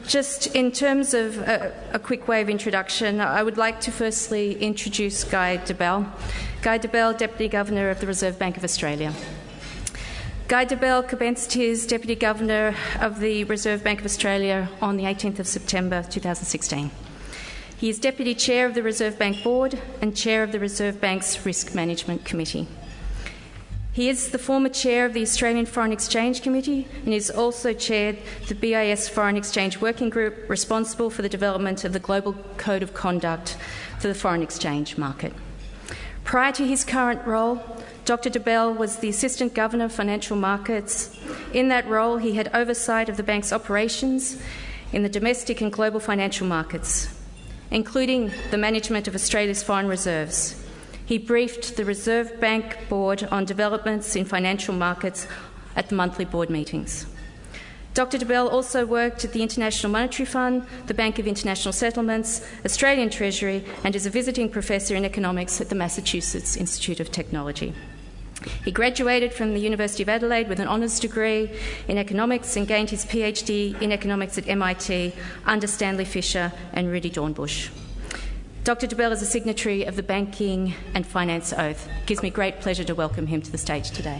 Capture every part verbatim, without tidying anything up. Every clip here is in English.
just in terms of a, a quick way of introduction, I would like to firstly introduce Guy Debelle. Guy Debelle, Deputy Governor of the Reserve Bank of Australia. Guy Debelle commenced his Deputy Governor of the Reserve Bank of Australia on the eighteenth of September two thousand sixteen. He is Deputy Chair of the Reserve Bank Board and Chair of the Reserve Bank's Risk Management Committee. He is the former Chair of the Australian Foreign Exchange Committee and is also chaired the B I S Foreign Exchange Working Group responsible for the development of the Global Code of Conduct for the foreign exchange market. Prior to his current role, Doctor Debelle was the Assistant Governor of Financial Markets. In that role, he had oversight of the bank's operations in the domestic and global financial markets, including the management of Australia's foreign reserves. He briefed the Reserve Bank Board on developments in financial markets at the monthly board meetings. Doctor Debelle also worked at the International Monetary Fund, the Bank of International Settlements, Australian Treasury, and is a visiting professor in economics at the Massachusetts Institute of Technology. He graduated from the University of Adelaide with an honours degree in economics and gained his PhD in economics at M I T under Stanley Fischer and Rudy Dornbusch. Doctor Debelle is a signatory of the Banking and Finance Oath. It gives me great pleasure to welcome him to the stage today.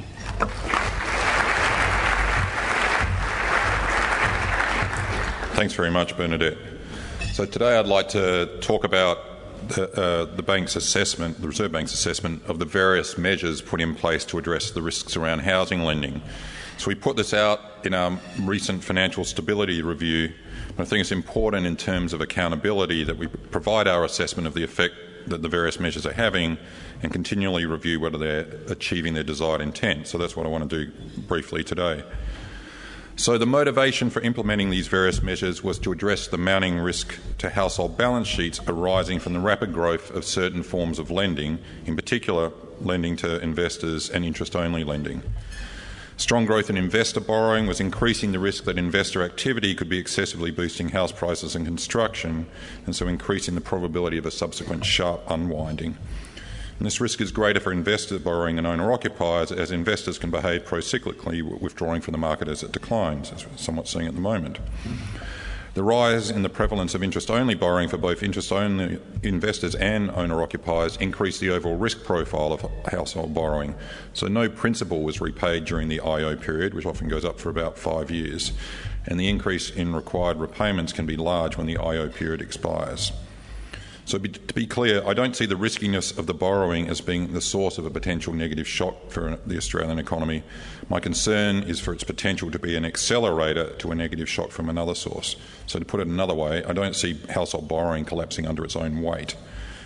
Thanks very much, Bernadette. So today I'd like to talk about the, uh, the bank's assessment, the Reserve Bank's assessment of the various measures put in place to address the risks around housing lending. So we put this out in our recent financial stability review. I think it's important in terms of accountability that we provide our assessment of the effect that the various measures are having and continually review whether they're achieving their desired intent. So that's what I want to do briefly today. So the motivation for implementing these various measures was to address the mounting risk to household balance sheets arising from the rapid growth of certain forms of lending, in particular lending to investors and interest-only lending. Strong growth in investor borrowing was increasing the risk that investor activity could be excessively boosting house prices and construction, and so increasing the probability of a subsequent sharp unwinding. And this risk is greater for investor borrowing and owner-occupiers, as investors can behave pro-cyclically, withdrawing from the market as it declines, as we're somewhat seeing at the moment. The rise in the prevalence of interest-only borrowing for both interest-only investors and owner-occupiers increased the overall risk profile of household borrowing. So no principal was repaid during the I O period, which often goes up for about five years, and the increase in required repayments can be large when the I O period expires. So to be clear, I don't see the riskiness of the borrowing as being the source of a potential negative shock for the Australian economy. My concern is for its potential to be an accelerator to a negative shock from another source. So to put it another way, I don't see household borrowing collapsing under its own weight.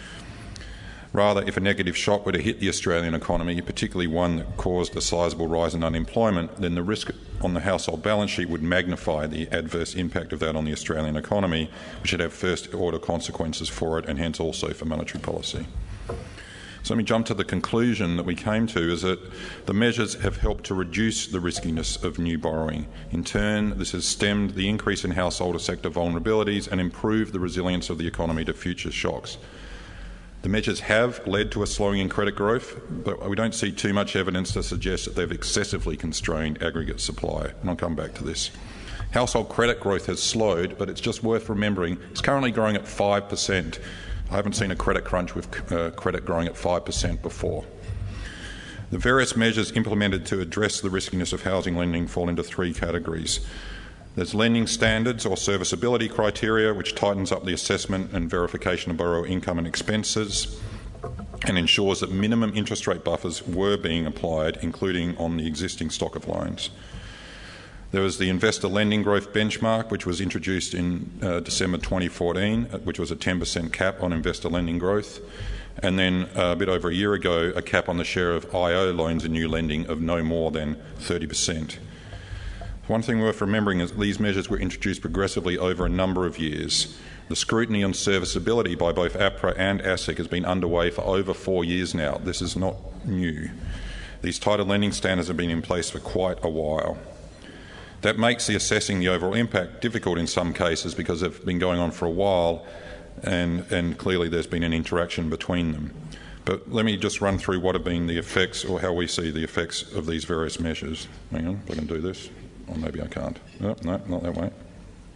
Rather, if a negative shock were to hit the Australian economy, particularly one that caused a sizable rise in unemployment, then the risk on the household balance sheet would magnify the adverse impact of that on the Australian economy, which would have first-order consequences for it and hence also for monetary policy. So let me jump to the conclusion that we came to, is that the measures have helped to reduce the riskiness of new borrowing. In turn, this has stemmed the increase in household sector vulnerabilities and improved the resilience of the economy to future shocks. The measures have led to a slowing in credit growth, but we don't see too much evidence to suggest that they've excessively constrained aggregate supply, and I'll come back to this. Household credit growth has slowed, but it's just worth remembering it's currently growing at five percent. I haven't seen a credit crunch with uh, credit growing at five percent before. The various measures implemented to address the riskiness of housing lending fall into three categories. There's lending standards or serviceability criteria, which tightens up the assessment and verification of borrower income and expenses and ensures that minimum interest rate buffers were being applied, including on the existing stock of loans. There was the investor lending growth benchmark, which was introduced in uh, December twenty fourteen, which was a ten percent cap on investor lending growth. And then uh, a bit over a year ago, a cap on the share of I O loans in new lending of no more than thirty percent. One thing worth remembering is that these measures were introduced progressively over a number of years. The scrutiny on serviceability by both APRA and ASIC has been underway for over four years now. This is not new. These tighter lending standards have been in place for quite a while. That makes the assessing the overall impact difficult in some cases because they've been going on for a while and, and clearly there's been an interaction between them. But let me just run through what have been the effects, or how we see the effects of these various measures. Hang on, if I can do this. Or maybe I can't. No, no, not that way.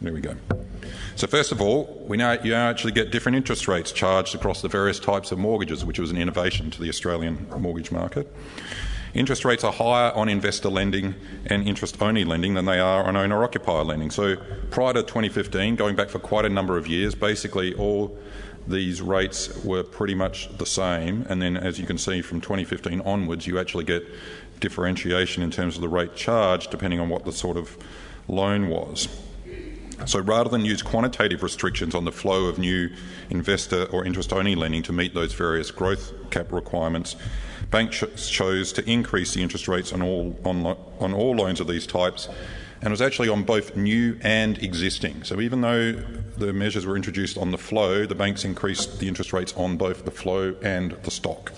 There we go. So first of all, we now you now actually get different interest rates charged across the various types of mortgages, which was an innovation to the Australian mortgage market. Interest rates are higher on investor lending and interest-only lending than they are on owner-occupier lending. So prior to twenty fifteen, going back for quite a number of years, basically all these rates were pretty much the same, and then as you can see from twenty fifteen onwards, you actually get differentiation in terms of the rate charged depending on what the sort of loan was. So rather than use quantitative restrictions on the flow of new investor or interest-only lending to meet those various growth cap requirements, banks ch- chose to increase the interest rates on all, on, on all loans of these types, and it was actually on both new and existing. So even though the measures were introduced on the flow, the banks increased the interest rates on both the flow and the stock.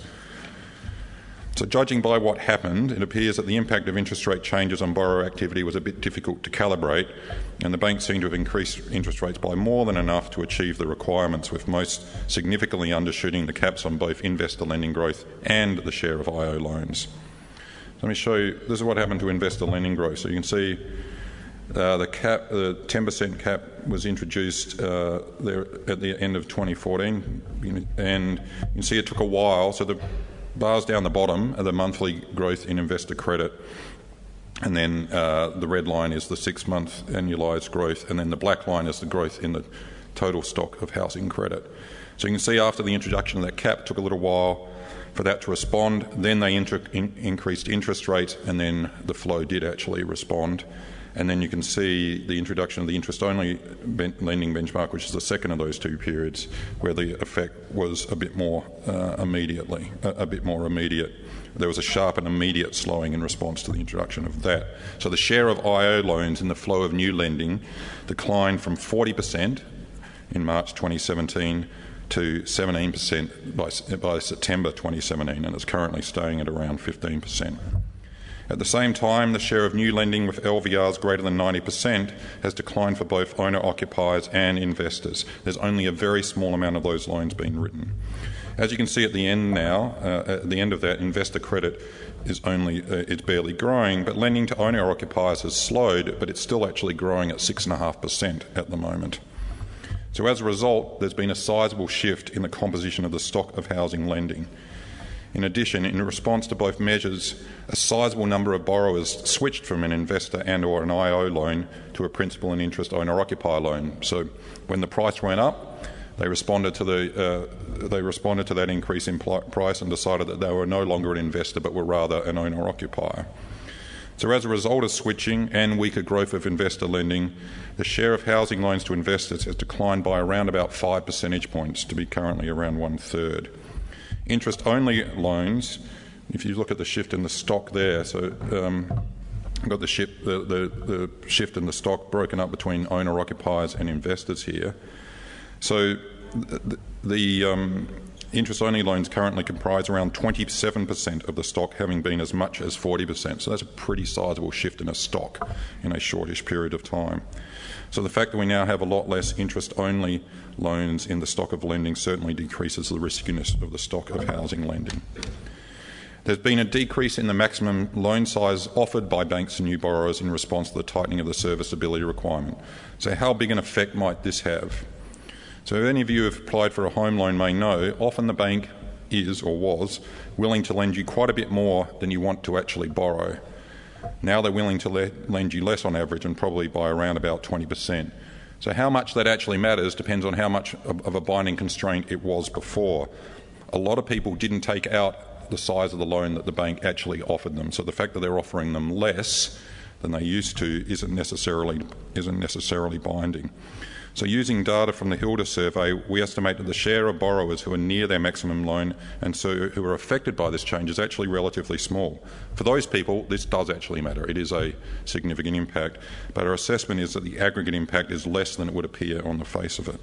So judging by what happened, it appears that the impact of interest rate changes on borrower activity was a bit difficult to calibrate, and the banks seem to have increased interest rates by more than enough to achieve the requirements, with most significantly undershooting the caps on both investor lending growth and the share of I O loans. So let me show you, this is what happened to investor lending growth. So you can see uh, the cap, the ten percent cap was introduced uh, there at the end of twenty fourteen, and you can see it took a while. So the bars down the bottom are the monthly growth in investor credit, and then uh, the red line is the six-month annualised growth, and then the black line is the growth in the total stock of housing credit. So you can see after the introduction of that cap, it took a little while for that to respond. Then they inter- in- increased interest rates, and then the flow did actually respond. And then you can see the introduction of the interest-only ben- lending benchmark, which is the second of those two periods, where the effect was a bit more uh, immediately, a, a bit more immediate. There was a sharp and immediate slowing in response to the introduction of that. So the share of I O loans in the flow of new lending declined from forty percent in March twenty seventeen to seventeen percent by, by September twenty seventeen, and it's currently staying at around fifteen percent. At the same time, the share of new lending with L V Rs greater than ninety percent has declined for both owner-occupiers and investors. There's only a very small amount of those loans being written. As you can see at the end now, uh, at the end of that, investor credit is only uh, it's barely growing, but lending to owner-occupiers has slowed, but it's still actually growing at six point five percent at the moment. So as a result, there's been a sizable shift in the composition of the stock of housing lending. In addition, in response to both measures, a sizable number of borrowers switched from an investor and or an I O loan to a principal and interest owner-occupier loan. So when the price went up, they responded to the uh, they responded to that increase in pl- price and decided that they were no longer an investor but were rather an owner-occupier. So as a result of switching and weaker growth of investor lending, the share of housing loans to investors has declined by around about five percentage points to be currently around one third. Interest-only loans, if you look at the shift in the stock there, so um, I've got the, shift, the, the, the shift in the stock broken up between owner-occupiers and investors here. So the, the um, interest-only loans currently comprise around twenty-seven percent of the stock, having been as much as forty percent. So that's a pretty sizable shift in a stock in a shortish period of time. So the fact that we now have a lot less interest-only loans in the stock of lending certainly decreases the riskiness of the stock of housing lending. There's been a decrease in the maximum loan size offered by banks to new borrowers in response to the tightening of the serviceability requirement. So how big an effect might this have? So if any of you have applied for a home loan may know, often the bank is or was willing to lend you quite a bit more than you want to actually borrow. Now they're willing to le- lend you less on average, and probably by around about twenty percent. So how much that actually matters depends on how much of a binding constraint it was before. A lot of people didn't take out the size of the loan that the bank actually offered them. So the fact that they're offering them less than they used to isn't necessarily isn't necessarily binding. So using data from the Hilda survey, we estimate that the share of borrowers who are near their maximum loan and so who are affected by this change is actually relatively small. For those people, this does actually matter. It is a significant impact, but our assessment is that the aggregate impact is less than it would appear on the face of it.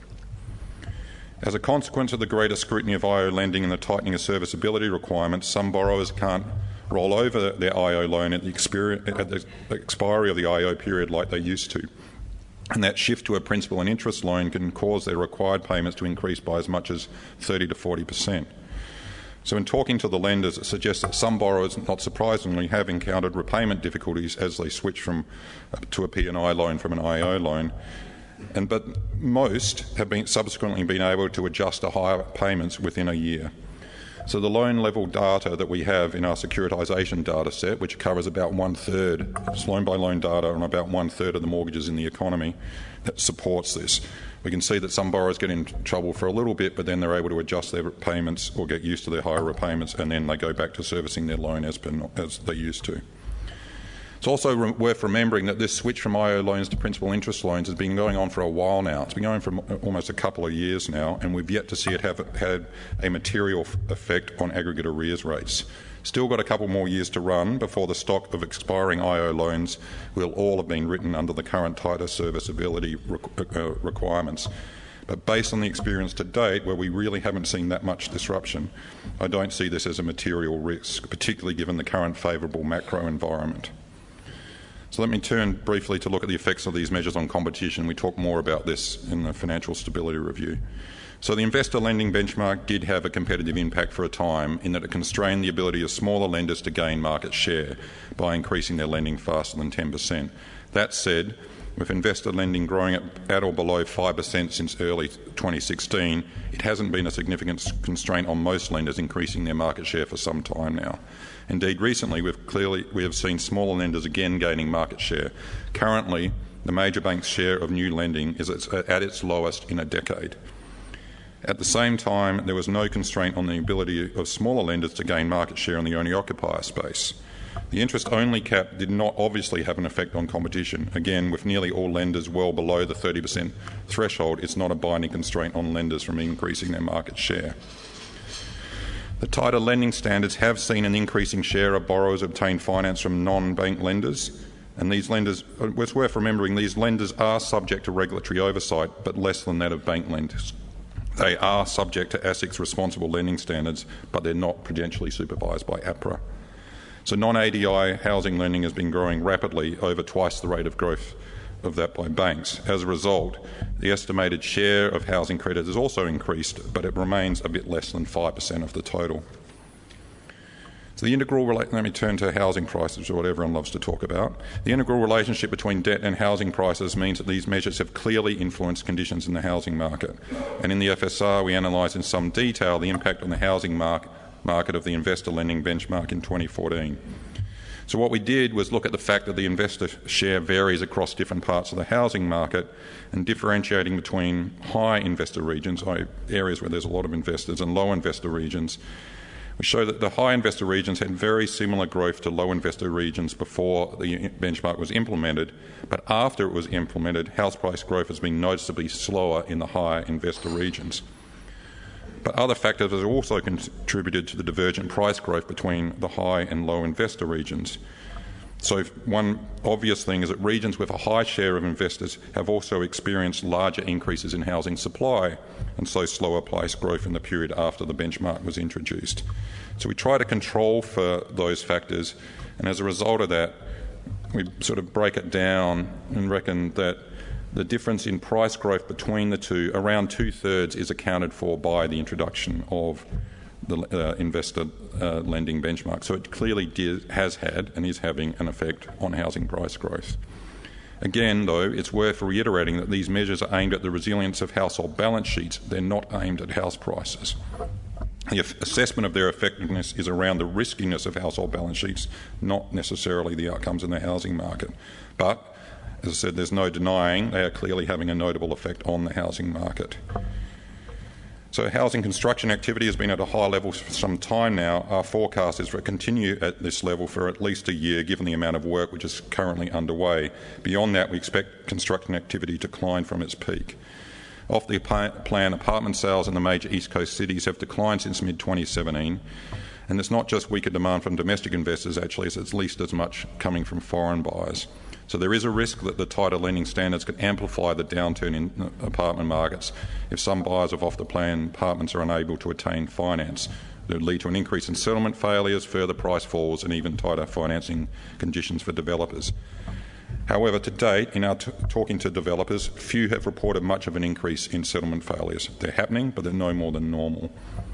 As a consequence of the greater scrutiny of I O lending and the tightening of serviceability requirements, some borrowers can't roll over their I O loan at the, experi- at the expiry of the I O period like they used to. And that shift to a principal and interest loan can cause their required payments to increase by as much as thirty to forty percent. So in talking to the lenders, it suggests that some borrowers, not surprisingly, have encountered repayment difficulties as they switch from uh, to a P and I loan from an I O loan. and but most have been subsequently been able to adjust to higher payments within a year. So the loan level data that we have in our securitisation data set, which covers about one-third, it's loan-by-loan data on about one-third of the mortgages in the economy, that supports this. We can see that some borrowers get in trouble for a little bit, but then they're able to adjust their payments or get used to their higher repayments, and then they go back to servicing their loan as, per, as they used to. It's also re- worth remembering that this switch from I O loans to principal interest loans has been going on for a while now. It's been going for almost a couple of years now, and we've yet to see it have had a material f- effect on aggregate arrears rates. Still got a couple more years to run before the stock of expiring I O loans will all have been written under the current tighter serviceability requ- uh, requirements. But based on the experience to date, where we really haven't seen that much disruption, I don't see this as a material risk, particularly given the current favourable macro environment. So let me turn briefly to look at the effects of these measures on competition. We talk more about this in the Financial Stability Review. So the investor lending benchmark did have a competitive impact for a time in that it constrained the ability of smaller lenders to gain market share by increasing their lending faster than ten percent. That said, with investor lending growing at, at or below five percent since early twenty sixteen, it hasn't been a significant constraint on most lenders increasing their market share for some time now. Indeed, recently we've clearly we have seen smaller lenders again gaining market share. Currently, the major bank's share of new lending is at its lowest in a decade. At the same time, there was no constraint on the ability of smaller lenders to gain market share in the owner-occupier space. The interest-only cap did not obviously have an effect on competition. Again, with nearly all lenders well below the thirty percent threshold, it's not a binding constraint on lenders from increasing their market share. The tighter lending standards have seen an increasing share of borrowers obtain finance from non-bank lenders, and these lenders, it's worth remembering, these lenders are subject to regulatory oversight, but less than that of bank lenders. They are subject to ASIC's responsible lending standards, but they're not prudentially supervised by APRA. So non-A D I housing lending has been growing rapidly, over twice the rate of growth of that by banks. As a result, the estimated share of housing credit has also increased, but it remains a bit less than five percent of the total. So the integral, let me turn to housing prices, or what everyone loves to talk about. The integral relationship between debt and housing prices means that these measures have clearly influenced conditions in the housing market. And in the F S R, we analysed in some detail the impact on the housing market market of the investor lending benchmark in twenty fourteen. So what we did was look at the fact that the investor share varies across different parts of the housing market, and differentiating between high investor regions, areas where there's a lot of investors, and low investor regions. We show that the high investor regions had very similar growth to low investor regions before the benchmark was implemented, but after it was implemented, house price growth has been noticeably slower in the high investor regions. But other factors have also contributed to the divergent price growth between the high and low investor regions. So one obvious thing is that regions with a high share of investors have also experienced larger increases in housing supply, and so slower price growth in the period after the benchmark was introduced. So we try to control for those factors, and as a result of that, we sort of break it down and reckon that the difference in price growth between the two, around two-thirds, is accounted for by the introduction of the uh, investor uh, lending benchmark. So it clearly did, has had and is having an effect on housing price growth. Again, though, it's worth reiterating that these measures are aimed at the resilience of household balance sheets. They're not aimed at house prices. The assessment of their effectiveness is around the riskiness of household balance sheets, not necessarily the outcomes in the housing market. But as I said, there's no denying they are clearly having a notable effect on the housing market. So housing construction activity has been at a high level for some time now. Our forecast is for it to continue at this level for at least a year, given the amount of work which is currently underway. Beyond that, we expect construction activity to decline from its peak. Off the plan, apartment sales in the major East Coast cities have declined since mid twenty seventeen. And it's not just weaker demand from domestic investors, actually, it's at least as much coming from foreign buyers. So there is a risk that the tighter lending standards could amplify the downturn in apartment markets if some buyers of off-the-plan apartments are unable to attain finance. It would lead to an increase in settlement failures, further price falls, and even tighter financing conditions for developers. However, to date, in our t- talking to developers, few have reported much of an increase in settlement failures. They're happening, but they're no more than normal.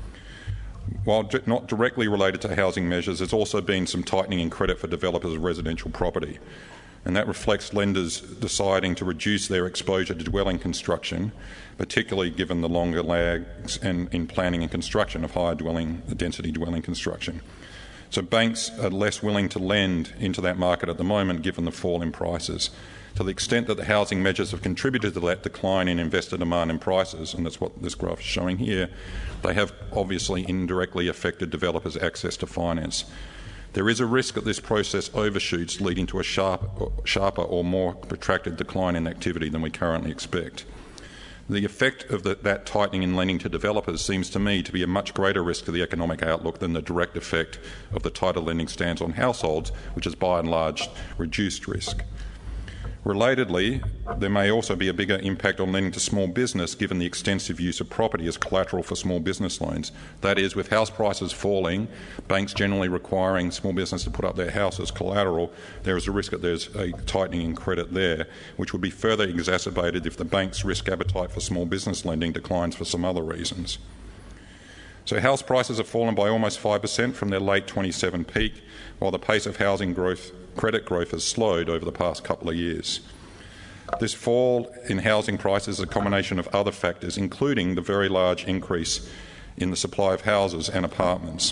While d- not directly related to housing measures, there's also been some tightening in credit for developers of residential property. and that reflects lenders deciding to reduce their exposure to dwelling construction, particularly given the longer lags in, in planning and construction of higher dwelling density dwelling construction. So banks are less willing to lend into that market at the moment given the fall in prices. To the extent that the housing measures have contributed to that decline in investor demand and prices, and that's what this graph is showing here, they have obviously indirectly affected developers' access to finance. There is a risk that this process overshoots, leading to a sharp, sharper or more protracted decline in activity than we currently expect. The effect of the, that tightening in lending to developers seems to me to be a much greater risk to the economic outlook than the direct effect of the tighter lending stance on households, which is by and large reduced risk. Relatedly, there may also be a bigger impact on lending to small business given the extensive use of property as collateral for small business loans. That is, with house prices falling, banks generally requiring small business to put up their house as collateral, there is a risk that there's a tightening in credit there, which would be further exacerbated if the bank's risk appetite for small business lending declines for some other reasons. So house prices have fallen by almost five percent from their late twenty-seven peak, while the pace of housing growth, credit growth has slowed over the past couple of years. This fall in housing prices is a combination of other factors, including the very large increase in the supply of houses and apartments,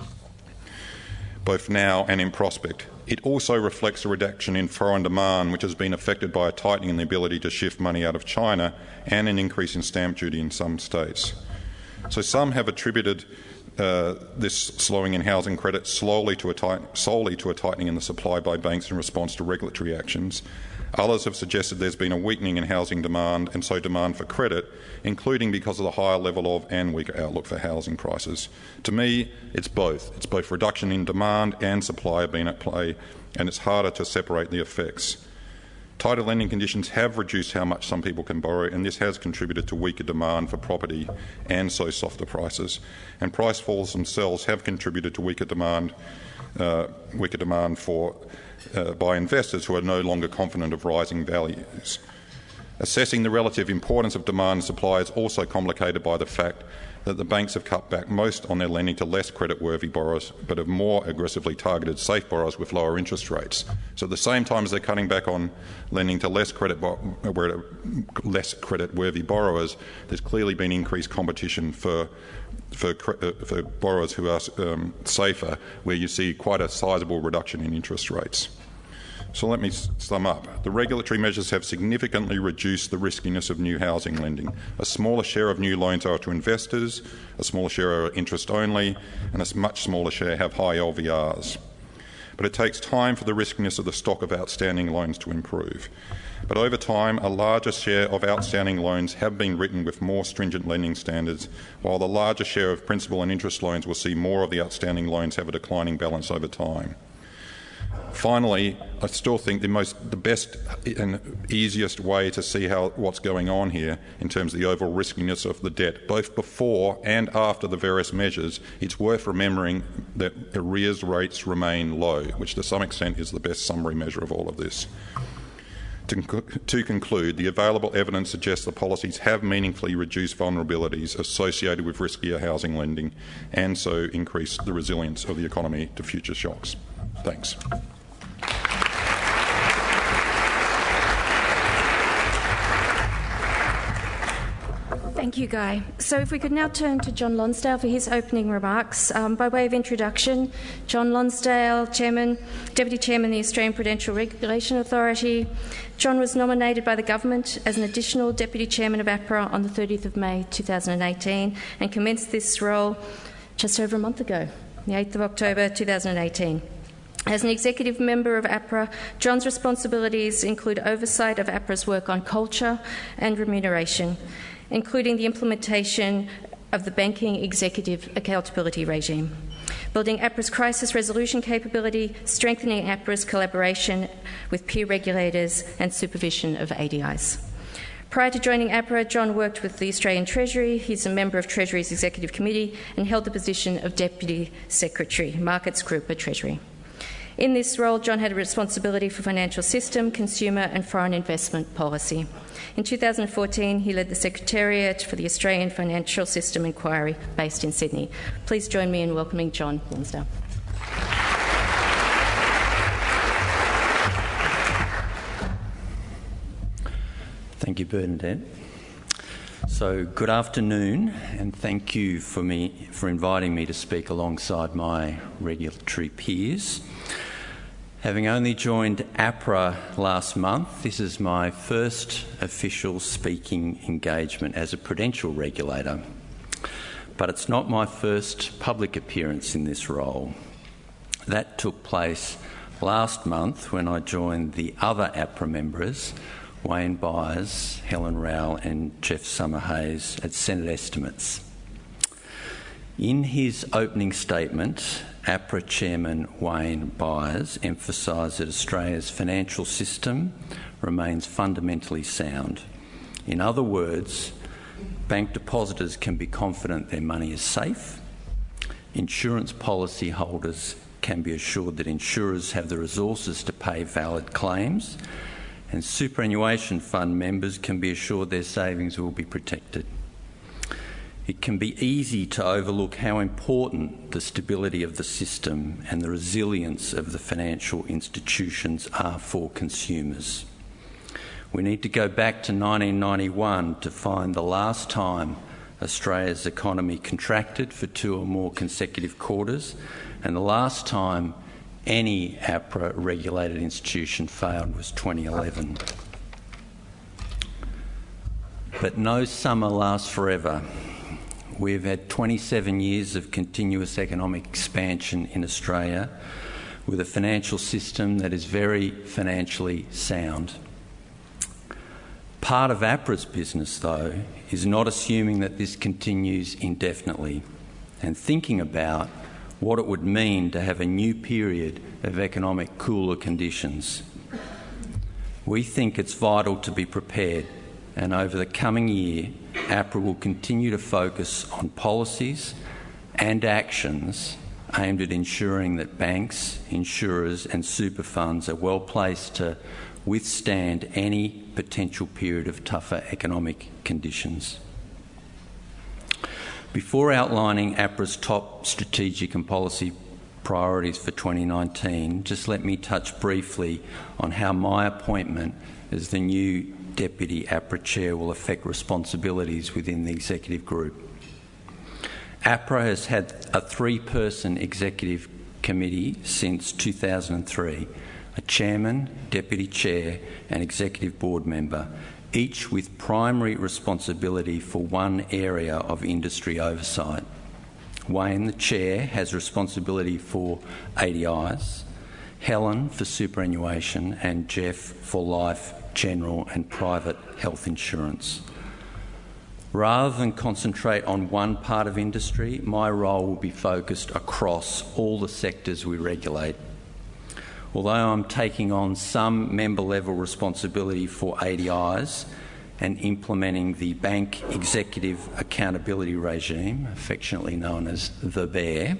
both now and in prospect. It also reflects a reduction in foreign demand, which has been affected by a tightening in the ability to shift money out of China and an increase in stamp duty in some states. So some have attributed uh, this slowing in housing credit slowly to a tight, solely to a tightening in the supply by banks in response to regulatory actions. Others have suggested there's been a weakening in housing demand and so demand for credit, including because of the higher level of and weaker outlook for housing prices. To me, it's both. It's both reduction in demand and supply have been at play, and it's harder to separate the effects. Tighter lending conditions have reduced how much some people can borrow, and this has contributed to weaker demand for property and so softer prices. And price falls themselves have contributed to weaker demand, uh, weaker demand for uh, by investors who are no longer confident of rising values. Assessing the relative importance of demand and supply is also complicated by the fact that the banks have cut back most on their lending to less credit-worthy borrowers, but have more aggressively targeted safe borrowers with lower interest rates. So at the same time as they're cutting back on lending to less credit less credit-worthy borrowers, there's clearly been increased competition for for, for borrowers who are um, safer, where you see quite a sizable reduction in interest rates. So let me sum up. The regulatory measures have significantly reduced the riskiness of new housing lending. A smaller share of new loans are to investors, a smaller share are interest only, and a much smaller share have high L V Rs. But it takes time for the riskiness of the stock of outstanding loans to improve. But over time, a larger share of outstanding loans have been written with more stringent lending standards, while the larger share of principal and interest loans will see more of the outstanding loans have a declining balance over time. Finally, I still think the most, the best and easiest way to see how what's going on here in terms of the overall riskiness of the debt, both before and after the various measures, it's worth remembering that arrears rates remain low, which to some extent is the best summary measure of all of this. To, to conclude, the available evidence suggests the policies have meaningfully reduced vulnerabilities associated with riskier housing lending and so increased the resilience of the economy to future shocks. Thanks. Thank you, Guy. So if we could now turn to John Lonsdale for his opening remarks. Um, by way of introduction, John Lonsdale, Chairman, Deputy Chairman of the Australian Prudential Regulation Authority. John was nominated by the government as an additional Deputy Chairman of APRA on the thirtieth of May two thousand eighteen and commenced this role just over a month ago, the eighth of October two thousand eighteen. As an executive member of APRA, John's responsibilities include oversight of APRA's work on culture and remuneration, including the implementation of the Banking Executive Accountability Regime, building APRA's crisis resolution capability, strengthening APRA's collaboration with peer regulators and supervision of A D Is. Prior to joining APRA, John worked with the Australian Treasury. He's a member of Treasury's Executive Committee and held the position of Deputy Secretary, Markets Group at Treasury. In this role, John had a responsibility for financial system, consumer and foreign investment policy. In two thousand fourteen, he led the Secretariat for the Australian Financial System Inquiry based in Sydney. Please join me in welcoming John Lonsdale. Thank you, Bernadette. So, good afternoon, and thank you for me for inviting me to speak alongside my regulatory peers. Having only joined APRA last month, this is my first official speaking engagement as a prudential regulator. But it's not my first public appearance in this role. That took place last month when I joined the other APRA members, Wayne Byers, Helen Rowell and Jeff Summerhayes, at Senate estimates. In his opening statement, APRA Chairman Wayne Byers emphasised that Australia's financial system remains fundamentally sound. In other words, bank depositors can be confident their money is safe. Insurance policy holders can be assured that insurers have the resources to pay valid claims, and superannuation fund members can be assured their savings will be protected. It can be easy to overlook how important the stability of the system and the resilience of the financial institutions are for consumers. We need to go back to nineteen ninety-one to find the last time Australia's economy contracted for two or more consecutive quarters, and the last time any APRA-regulated institution failed was twenty eleven. But no summer lasts forever. We've had twenty-seven years of continuous economic expansion in Australia with a financial system that is very financially sound. Part of APRA's business, though, is not assuming that this continues indefinitely and thinking about what it would mean to have a new period of economic cooler conditions. We think it's vital to be prepared, and over the coming year, APRA will continue to focus on policies and actions aimed at ensuring that banks, insurers and super funds are well placed to withstand any potential period of tougher economic conditions. Before outlining APRA's top strategic and policy priorities for twenty nineteen, just let me touch briefly on how my appointment as the new Deputy APRA Chair will affect responsibilities within the Executive Group. APRA has had a three-person Executive Committee since two thousand three, a Chairman, Deputy Chair and Executive Board member, each with primary responsibility for one area of industry oversight. Wayne, the Chair, has responsibility for A D Is, Helen for superannuation and Jeff for life, general and private health insurance. Rather than concentrate on one part of industry, my role will be focused across all the sectors we regulate. Although I'm taking on some member-level responsibility for A D Is and implementing the Bank Executive Accountability Regime, affectionately known as the BEAR,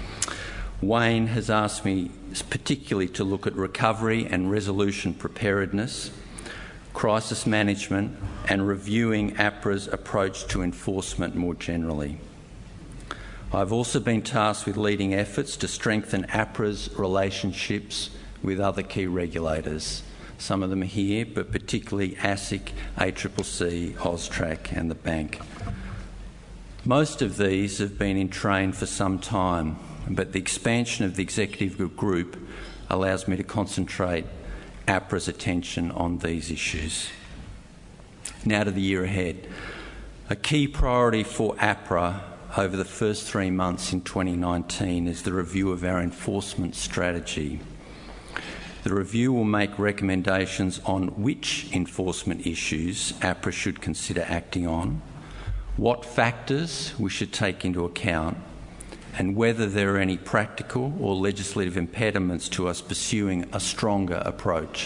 Wayne has asked me particularly to look at recovery and resolution preparedness, crisis management and reviewing APRA's approach to enforcement more generally. I've also been tasked with leading efforts to strengthen APRA's relationships with other key regulators. Some of them are here, but particularly ASIC, A C C C, AUSTRAC and the Bank. Most of these have been in train for some time, but the expansion of the Executive Group allows me to concentrate APRA's attention on these issues. Now to the year ahead. A key priority for APRA over the first three months in twenty nineteen is the review of our enforcement strategy. The review will make recommendations on which enforcement issues APRA should consider acting on, what factors we should take into account, and whether there are any practical or legislative impediments to us pursuing a stronger approach.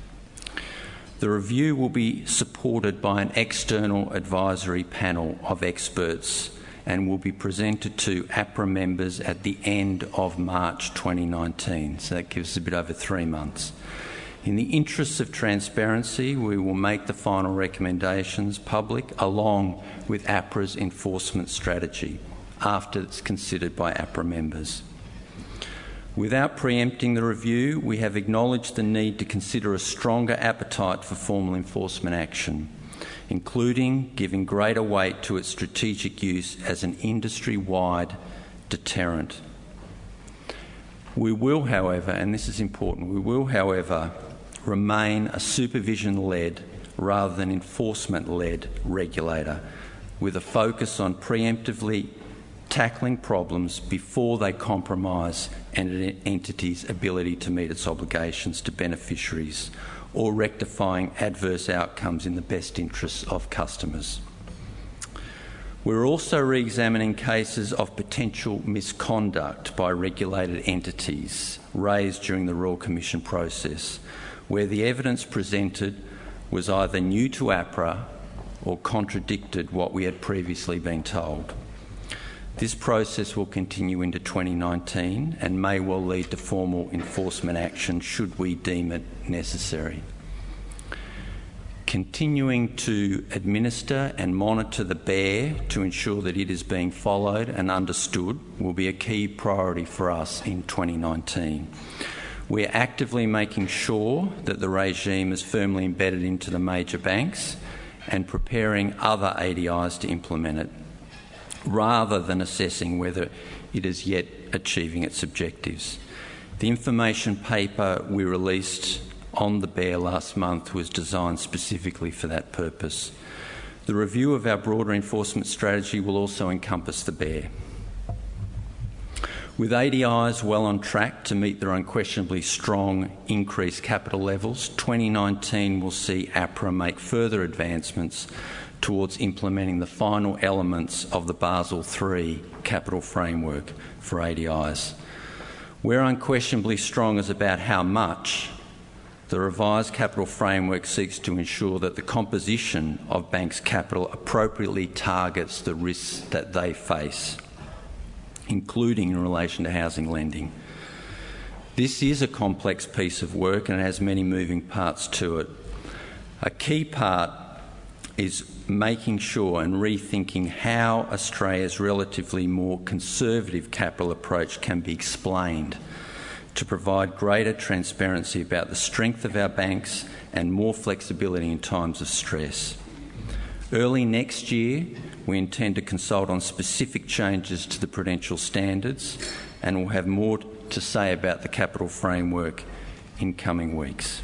The review will be supported by an external advisory panel of experts and will be presented to APRA members at the end of March twenty nineteen, so that gives us a bit over three months. In the interests of transparency, we will make the final recommendations public along with APRA's enforcement strategy after it's considered by APRA members. Without preempting the review, we have acknowledged the need to consider a stronger appetite for formal enforcement action. including giving greater weight to its strategic use as an industry-wide deterrent. We will, however, and this is important, we will, however, remain a supervision-led rather than enforcement-led regulator, with a focus on preemptively tackling problems before they compromise an entity's ability to meet its obligations to beneficiaries, or rectifying adverse outcomes in the best interests of customers. We're also re-examining cases of potential misconduct by regulated entities raised during the Royal Commission process, where the evidence presented was either new to APRA or contradicted what we had previously been told. This process will continue into twenty nineteen and may well lead to formal enforcement action should we deem it necessary. Continuing to administer and monitor the B E A R to ensure that it is being followed and understood will be a key priority for us in twenty nineteen. We're actively making sure that the regime is firmly embedded into the major banks and preparing other A D Is to implement it, rather than assessing whether it is yet achieving its objectives. The information paper we released on the B E A R last month was designed specifically for that purpose. The review of our broader enforcement strategy will also encompass the B E A R. With A D Is well on track to meet their unquestionably strong increased capital levels, twenty nineteen will see APRA make further advancements towards implementing the final elements of the Basel three capital framework for A D Is. Where unquestionably strong is about how much, the revised capital framework seeks to ensure that the composition of banks' capital appropriately targets the risks that they face, including in relation to housing lending. This is a complex piece of work and it has many moving parts to it. A key part is making sure and rethinking how Australia's relatively more conservative capital approach can be explained to provide greater transparency about the strength of our banks and more flexibility in times of stress. Early next year, we intend to consult on specific changes to the prudential standards and will have more to say about the capital framework in coming weeks.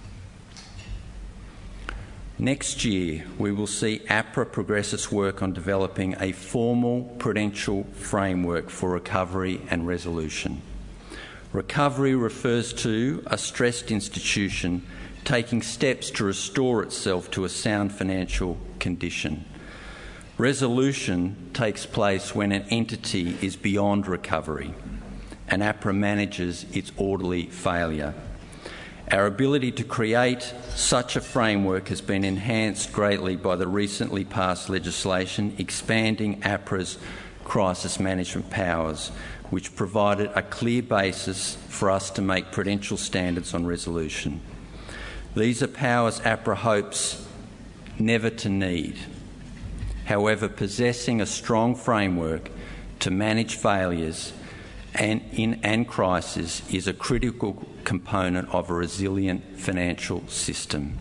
Next year, we will see APRA progress its work on developing a formal prudential framework for recovery and resolution. Recovery refers to a stressed institution taking steps to restore itself to a sound financial condition. Resolution takes place when an entity is beyond recovery and APRA manages its orderly failure. Our ability to create such a framework has been enhanced greatly by the recently passed legislation expanding APRA's crisis management powers, which provided a clear basis for us to make prudential standards on resolution. These are powers APRA hopes never to need. However, possessing a strong framework to manage failures and in and crisis is a critical component of a resilient financial system.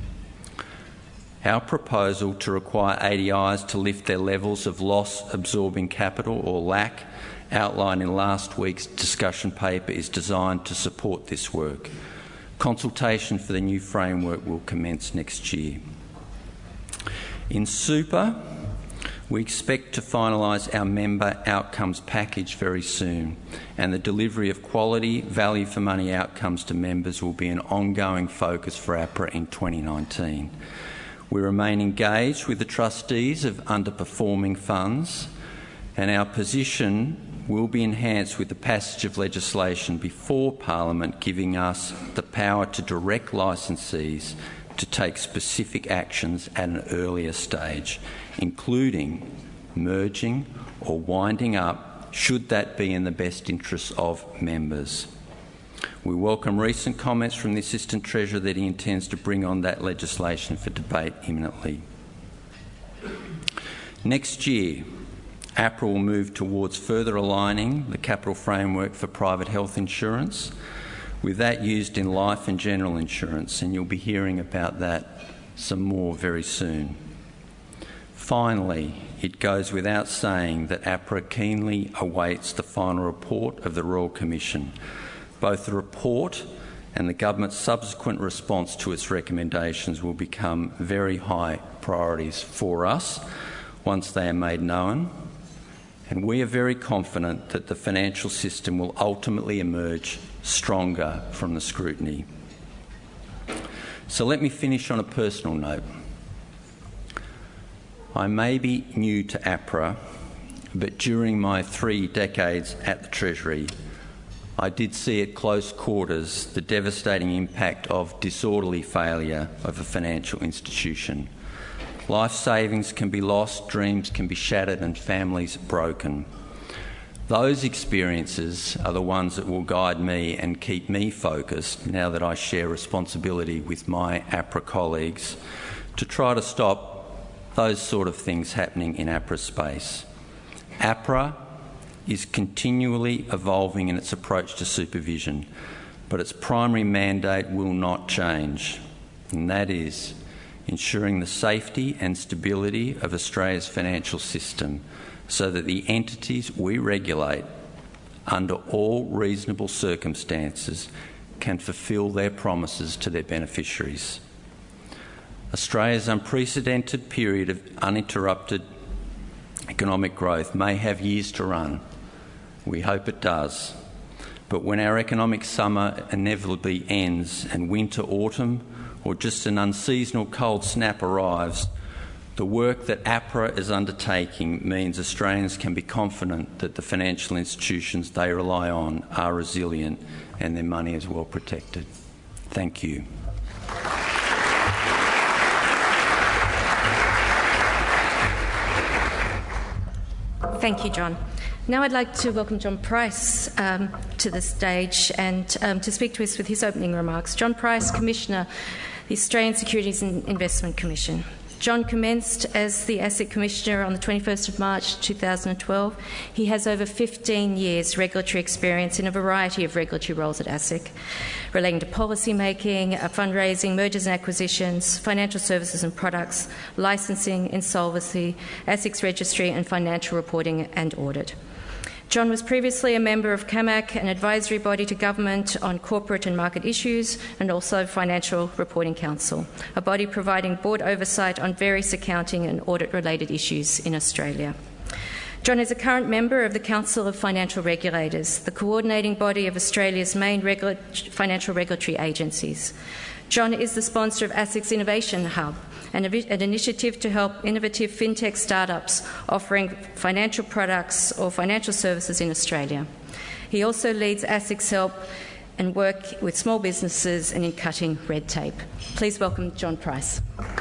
Our proposal to require A D Is to lift their levels of loss-absorbing capital or L A C, outlined in last week's discussion paper, is designed to support this work. Consultation for the new framework will commence next year. In super, we expect to finalise our member outcomes package very soon, and the delivery of quality, value for money outcomes to members will be an ongoing focus for APRA in twenty nineteen. We remain engaged with the trustees of underperforming funds, and our position will be enhanced with the passage of legislation before Parliament, giving us the power to direct licensees to take specific actions at an earlier stage, including merging or winding up, should that be in the best interests of members. We welcome recent comments from the Assistant Treasurer that he intends to bring on that legislation for debate imminently. Next year, APRA will move towards further aligning the capital framework for private health insurance with that used in life and general insurance, and you'll be hearing about that some more very soon. Finally, it goes without saying that APRA keenly awaits the final report of the Royal Commission. Both the report and the government's subsequent response to its recommendations will become very high priorities for us once they are made known, and we are very confident that the financial system will ultimately emerge stronger from the scrutiny. So let me finish on a personal note. I may be new to APRA, but during my three decades at the Treasury, I did see at close quarters the devastating impact of disorderly failure of a financial institution. Life savings can be lost, dreams can be shattered and families broken. Those experiences are the ones that will guide me and keep me focused now that I share responsibility with my APRA colleagues to try to stop those sort of things happening in APRA space. APRA is continually evolving in its approach to supervision, but its primary mandate will not change, and that is ensuring the safety and stability of Australia's financial system so that the entities we regulate, under all reasonable circumstances, can fulfil their promises to their beneficiaries. Australia's unprecedented period of uninterrupted economic growth may have years to run. We hope it does. But when our economic summer inevitably ends and winter, autumn, or just an unseasonal cold snap arrives, the work that APRA is undertaking means Australians can be confident that the financial institutions they rely on are resilient and their money is well protected. Thank you. Thank you, John. Now I'd like to welcome John Price um, to the stage and um, to speak to us with his opening remarks. John Price, Commissioner, the Australian Securities and Investment Commission. John commenced as the ASIC Commissioner on the twenty-first of March two thousand twelve. He has over fifteen years regulatory experience in a variety of regulatory roles at ASIC, relating to policy making, uh, fundraising, mergers and acquisitions, financial services and products, licensing, insolvency, ASIC's registry and financial reporting and audit. John was previously a member of CAMAC, an advisory body to government on corporate and market issues, and also Financial Reporting Council, a body providing board oversight on various accounting and audit-related issues in Australia. John is a current member of the Council of Financial Regulators, the coordinating body of Australia's main regula- financial regulatory agencies. John is the sponsor of ASIC's Innovation Hub, an, an initiative to help innovative fintech startups offering financial products or financial services in Australia. He also leads ASIC's help and work with small businesses and in cutting red tape. Please welcome John Price.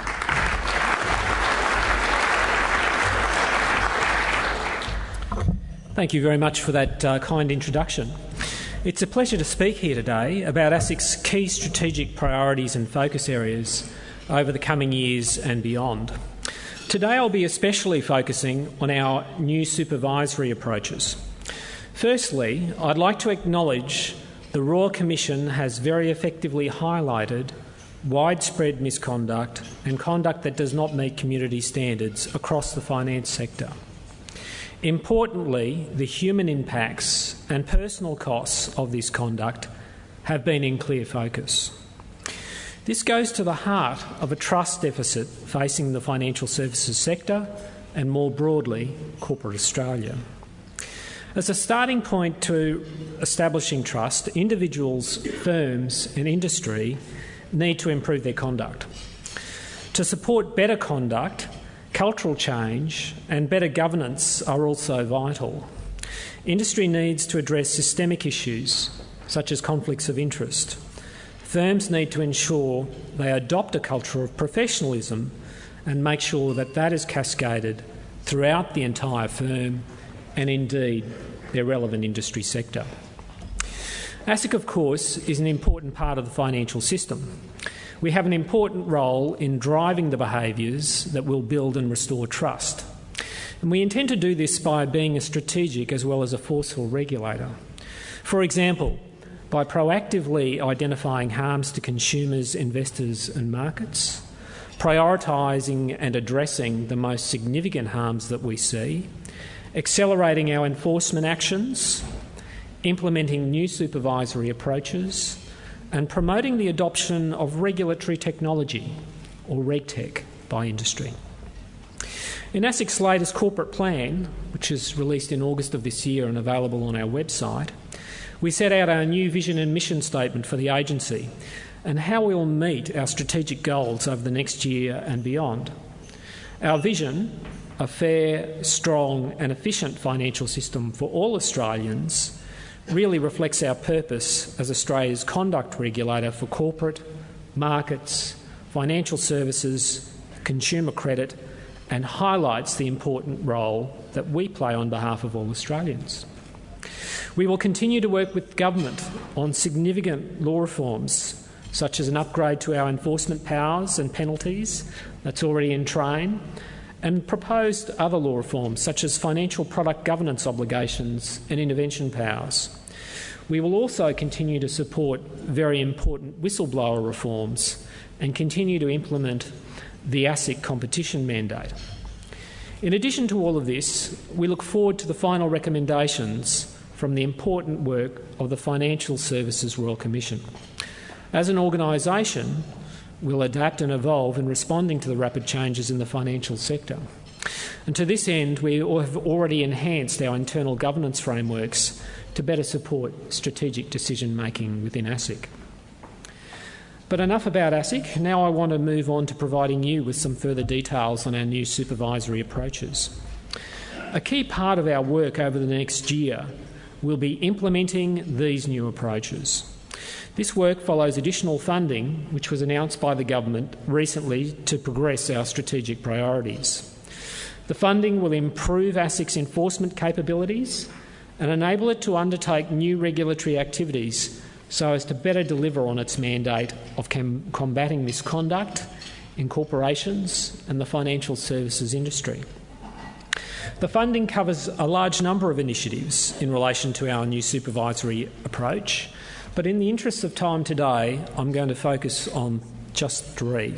Thank you very much for that uh, kind introduction. It's a pleasure to speak here today about ASIC's key strategic priorities and focus areas over the coming years and beyond. Today I'll be especially focusing on our new supervisory approaches. Firstly, I'd like to acknowledge the Royal Commission has very effectively highlighted widespread misconduct and conduct that does not meet community standards across the finance sector. Importantly, the human impacts and personal costs of this conduct have been in clear focus. This goes to the heart of a trust deficit facing the financial services sector and, more broadly, corporate Australia. As a starting point to establishing trust, individuals, firms and industry need to improve their conduct. To support better conduct, cultural change and better governance are also vital. Industry needs to address systemic issues such as conflicts of interest. Firms need to ensure they adopt a culture of professionalism and make sure that that is cascaded throughout the entire firm and indeed their relevant industry sector. ASIC, of course, is an important part of the financial system. We have an important role in driving the behaviours that will build and restore trust. And we intend to do this by being a strategic as well as a forceful regulator. For example, by proactively identifying harms to consumers, investors and markets, prioritising and addressing the most significant harms that we see, accelerating our enforcement actions, implementing new supervisory approaches, and promoting the adoption of regulatory technology, or RegTech, by industry. In ASIC's latest corporate plan, which is released in August of this year and available on our website, we set out our new vision and mission statement for the agency and how we will meet our strategic goals over the next year and beyond. Our vision, a fair, strong and efficient financial system for all Australians, really reflects our purpose as Australia's conduct regulator for corporate, markets, financial services, consumer credit, and highlights the important role that we play on behalf of all Australians. We will continue to work with government on significant law reforms, such as an upgrade to our enforcement powers and penalties that's already in train, and proposed other law reforms, such as financial product governance obligations and intervention powers. We will also continue to support very important whistleblower reforms and continue to implement the ASIC competition mandate. In addition to all of this, we look forward to the final recommendations from the important work of the Financial Services Royal Commission. As an organisation, we'll adapt and evolve in responding to the rapid changes in the financial sector. And to this end, we have already enhanced our internal governance frameworks to better support strategic decision-making within ASIC. But enough about ASIC. Now I want to move on to providing you with some further details on our new supervisory approaches. A key part of our work over the next year will be implementing these new approaches. This work follows additional funding, which was announced by the government recently to progress our strategic priorities. The funding will improve ASIC's enforcement capabilities and enable it to undertake new regulatory activities so as to better deliver on its mandate of com- combating misconduct in corporations and the financial services industry. The funding covers a large number of initiatives in relation to our new supervisory approach, but in the interests of time today, I'm going to focus on just three.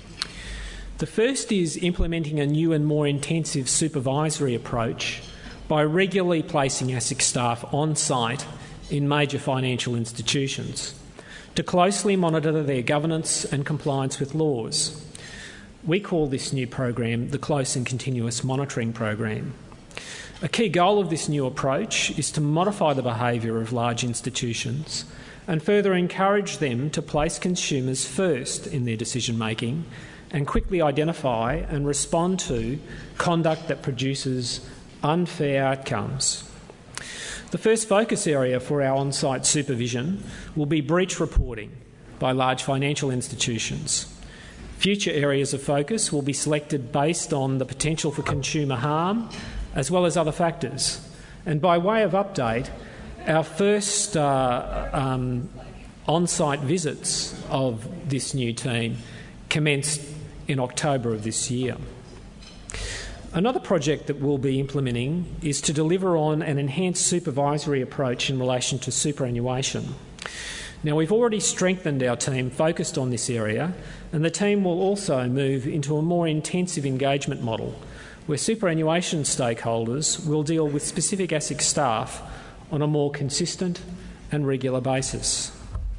The first is implementing a new and more intensive supervisory approach by regularly placing ASIC staff on site in major financial institutions to closely monitor their governance and compliance with laws. We call this new program the Close and Continuous Monitoring Program. A key goal of this new approach is to modify the behaviour of large institutions and further encourage them to place consumers first in their decision-making and quickly identify and respond to conduct that produces unfair outcomes. The first focus area for our on-site supervision will be breach reporting by large financial institutions. Future areas of focus will be selected based on the potential for consumer harm as well as other factors. And by way of update, our first uh, um, on-site visits of this new team commenced in October of this year. Another project that we'll be implementing is to deliver on an enhanced supervisory approach in relation to superannuation. Now, we've already strengthened our team focused on this area, and the team will also move into a more intensive engagement model where superannuation stakeholders will deal with specific ASIC staff on a more consistent and regular basis.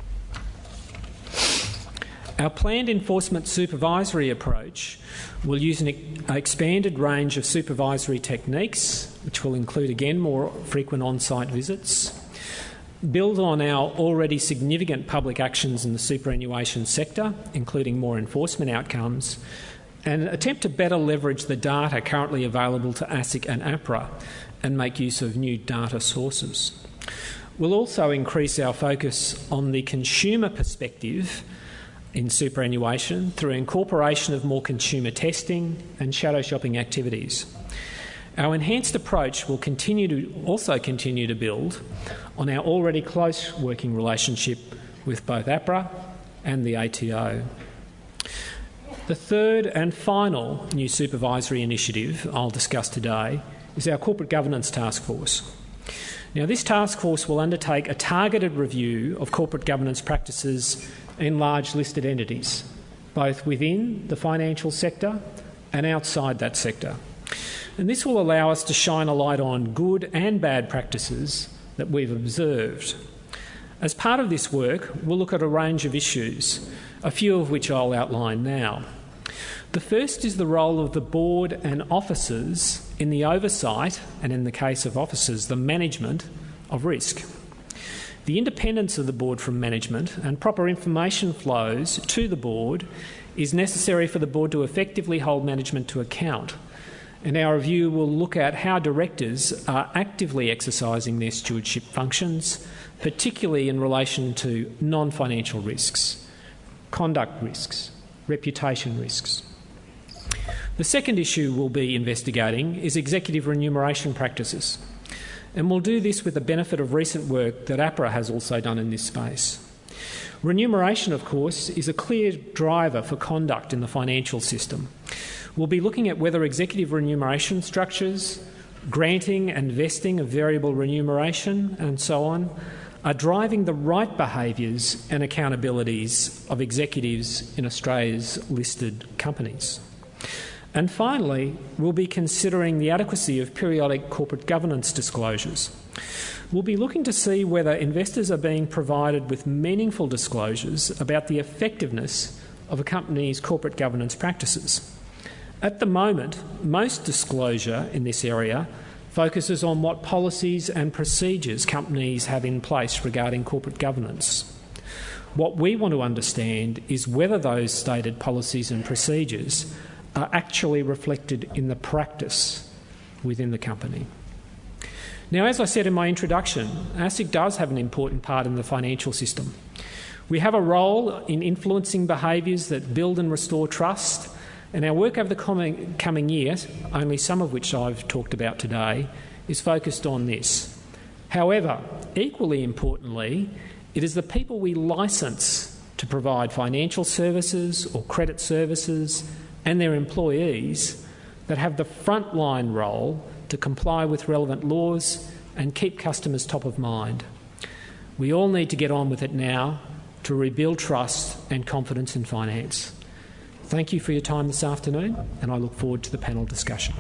Our planned enforcement supervisory approach will use an expanded range of supervisory techniques, which will include, again, more frequent on-site visits, build on our already significant public actions in the superannuation sector, including more enforcement outcomes, and attempt to better leverage the data currently available to ASIC and APRA and make use of new data sources. We'll also increase our focus on the consumer perspective in superannuation through incorporation of more consumer testing and shadow shopping activities. Our enhanced approach will continue to also continue to build on our already close working relationship with both APRA and the A T O. The third and final new supervisory initiative I'll discuss today is our Corporate Governance Task Force. Now, this task force will undertake a targeted review of corporate governance practices in large listed entities, both within the financial sector and outside that sector. And this will allow us to shine a light on good and bad practices that we've observed. As part of this work, we'll look at a range of issues, a few of which I'll outline now. The first is the role of the board and officers in the oversight, and in the case of officers, the management of risk. The independence of the board from management and proper information flows to the board is necessary for the board to effectively hold management to account. In our review, we'll look at how directors are actively exercising their stewardship functions, particularly in relation to non-financial risks, conduct risks, reputation risks. The second issue we'll be investigating is executive remuneration practices, and we'll do this with the benefit of recent work that APRA has also done in this space. Remuneration, of course, is a clear driver for conduct in the financial system. We'll be looking at whether executive remuneration structures, granting and vesting of variable remuneration and so on, are driving the right behaviours and accountabilities of executives in Australia's listed companies. And finally, we'll be considering the adequacy of periodic corporate governance disclosures. We'll be looking to see whether investors are being provided with meaningful disclosures about the effectiveness of a company's corporate governance practices. At the moment, most disclosure in this area focuses on what policies and procedures companies have in place regarding corporate governance. What we want to understand is whether those stated policies and procedures are actually reflected in the practice within the company. Now, as I said in my introduction, ASIC does have an important part in the financial system. We have a role in influencing behaviours that build and restore trust, and our work over the coming, coming year, only some of which I've talked about today, is focused on this. However, equally importantly, it is the people we licence to provide financial services or credit services and their employees that have the frontline role to comply with relevant laws and keep customers top of mind. We all need to get on with it now to rebuild trust and confidence in finance. Thank you for your time this afternoon, and I look forward to the panel discussion.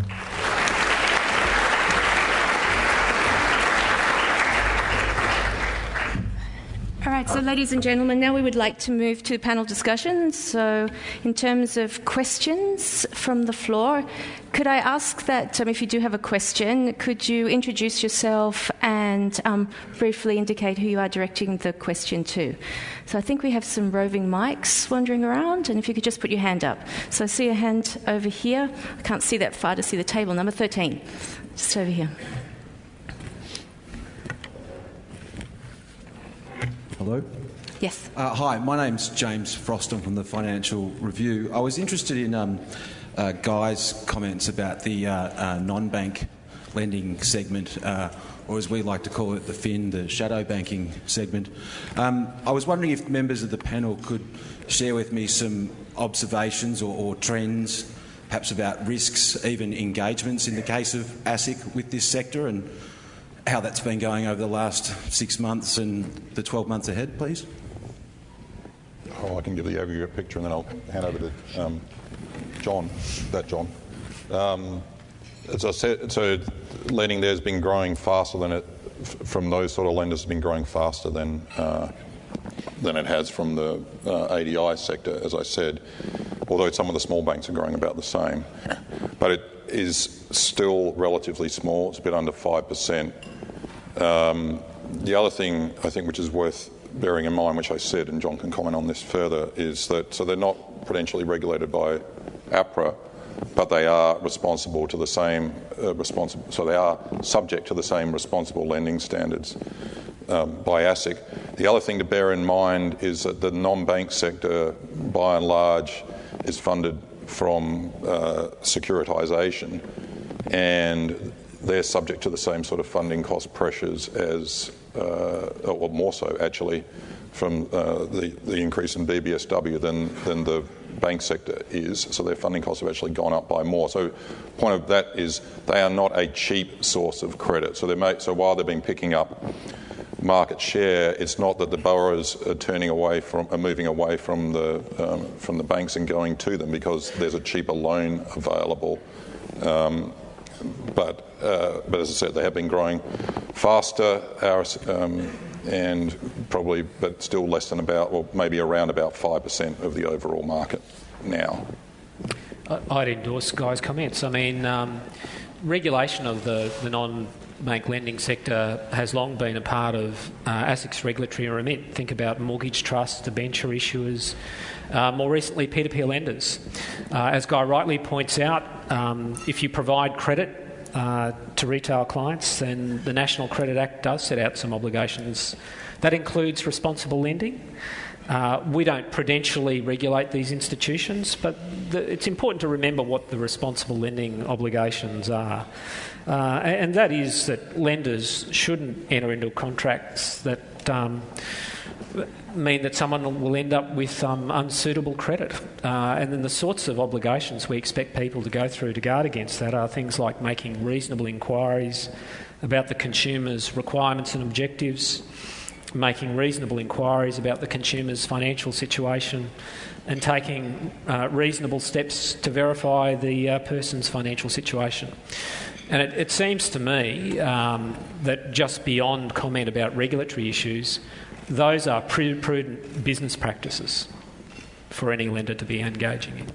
All right, so ladies and gentlemen, now we would like to move to panel discussion. So in terms of questions from the floor, could I ask that um, if you do have a question, could you introduce yourself and um, briefly indicate who you are directing the question to? So I think we have some roving mics wandering around, and if you could just put your hand up. So I see a hand over here. I can't see that far to see the table. Number thirteen, just over here. Hello? Yes. Uh, hi, my name's James Frost. I'm from the Financial Review. I was interested in um, uh, Guy's comments about the uh, uh, non-bank lending segment, uh, or as we like to call it, the F I N, the shadow banking segment. Um, I was wondering if members of the panel could share with me some observations or, or trends, perhaps about risks, even engagements in the case of ASIC with this sector, and how that's been going over the last six months and the twelve months ahead, please. Oh, I can give the aggregate picture and then I'll hand over to um, John, that John. Um, as I said, so lending there has been growing faster than it, from those sort of lenders has been growing faster than uh, than it has from the uh, A D I sector, as I said, although some of the small banks are growing about the same. But it is still relatively small. It's a bit under five percent. Um, the other thing I think which is worth bearing in mind, which I said, and John can comment on this further, is that so they're not prudentially regulated by APRA, but they are responsible to the same uh, responsible. So they are subject to the same responsible lending standards um, by ASIC. The other thing to bear in mind is that the non-bank sector, by and large, is funded from uh, securitisation, and they're subject to the same sort of funding cost pressures as, uh, or more so actually, from uh, the, the increase in B B S W than, than the bank sector is. So their funding costs have actually gone up by more. So point of that is they are not a cheap source of credit. So they may, so while they've been picking up market share, it's not that the borrowers are turning away from, are moving away from the um, from the banks and going to them because there's a cheaper loan available. Um, but uh, but as I said, they have been growing faster, our, um, and probably, but still less than about, or maybe around about five percent of the overall market now. I'd endorse Guy's comments. I mean, um, regulation of the, the non-bank lending sector has long been a part of uh, ASIC's regulatory remit. Think about mortgage trusts, debenture issuers, uh, more recently peer-to-peer lenders. Uh, as Guy rightly points out, um, if you provide credit uh, to retail clients, then the National Credit Act does set out some obligations. That includes responsible lending. Uh, we don't prudentially regulate these institutions, but the, it's important to remember what the responsible lending obligations are. Uh, and that is that lenders shouldn't enter into contracts that um, mean that someone will end up with um, unsuitable credit. Uh, and then the sorts of obligations we expect people to go through to guard against that are things like making reasonable inquiries about the consumer's requirements and objectives, making reasonable inquiries about the consumer's financial situation, and taking uh, reasonable steps to verify the uh, person's financial situation. And it, it seems to me um, that just beyond comment about regulatory issues, those are prudent business practices for any lender to be engaging in.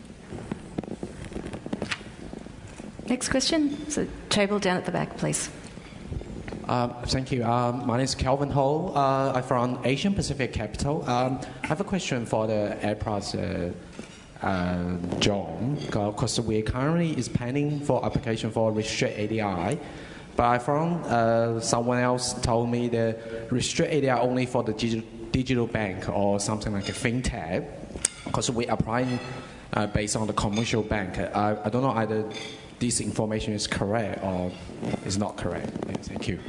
Next question. So, table down at the back, please. Uh, thank you. Um, my name is Kelvin Ho. Uh, I'm from Asian Pacific Capital. Um, I have a question for the APRA's uh, uh, John, because we currently is planning for application for restrict A D I, but I found uh, someone else told me the restrict A D I only for the digital, digital bank or something like a fintech, because we applying uh, based on the commercial bank. I, I don't know either this information is correct or is not correct. Thank you.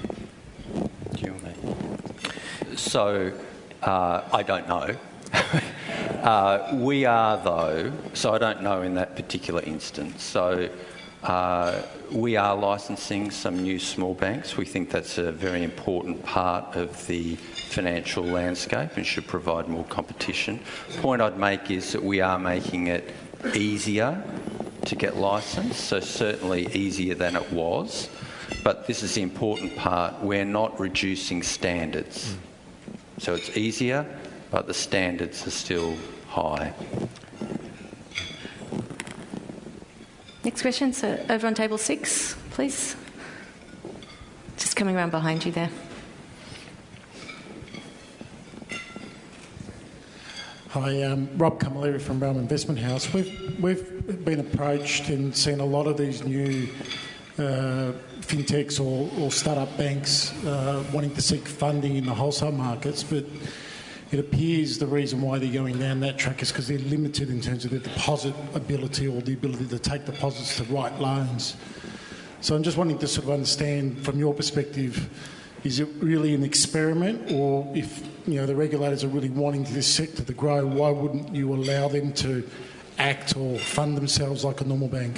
So, uh, I don't know. uh, we are, though, so I don't know in that particular instance. So, uh, we are licensing some new small banks. We think that's a very important part of the financial landscape and should provide more competition. The point I'd make is that we are making it easier to get licensed, so certainly easier than it was. But this is the important part. We're not reducing standards. So it's easier, but the standards are still high. Next question. So over on table six, please. Just coming around behind you there. Hi, um, Rob Camilleri from Brown Investment House. We've we've been approached and seen a lot of these new uh, fintechs or, or start-up banks uh, wanting to seek funding in the wholesale markets, but it appears the reason why they're going down that track is because they're limited in terms of their deposit ability or the ability to take deposits to write loans. So I'm just wanting to sort of understand from your perspective, is it really an experiment, or if you know the regulators are really wanting this sector to grow, why wouldn't you allow them to act or fund themselves like a normal bank?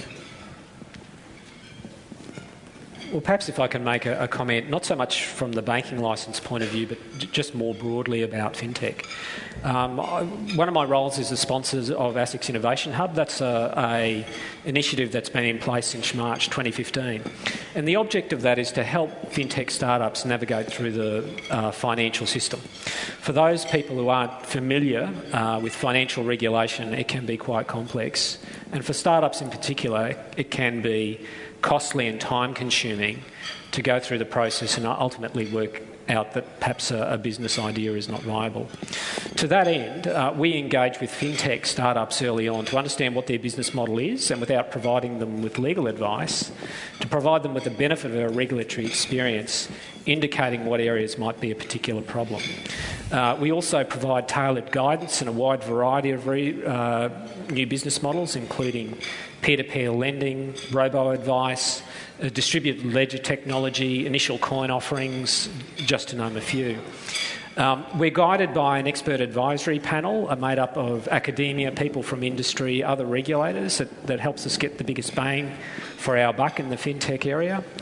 Well, perhaps if I can make a, a comment, not so much from the banking licence point of view, but j- just more broadly about fintech. Um, I, one of my roles is the sponsor of ASIC's Innovation Hub. That's a, a initiative that's been in place since March twenty fifteen. And the object of that is to help fintech startups navigate through the uh, financial system. For those people who aren't familiar uh, with financial regulation, it can be quite complex. And for startups in particular, it can be costly and time-consuming to go through the process and ultimately work out that perhaps a, a business idea is not viable. To that end, uh, we engage with fintech startups early on to understand what their business model is, and without providing them with legal advice, to provide them with the benefit of our regulatory experience indicating what areas might be a particular problem. Uh, we also provide tailored guidance and a wide variety of re, uh, new business models, including peer-to-peer lending, robo-advice, uh, distributed ledger technology, initial coin offerings, just to name a few. Um, we're guided by an expert advisory panel uh, made up of academia, people from industry, other regulators that, that helps us get the biggest bang for our buck in the fintech area.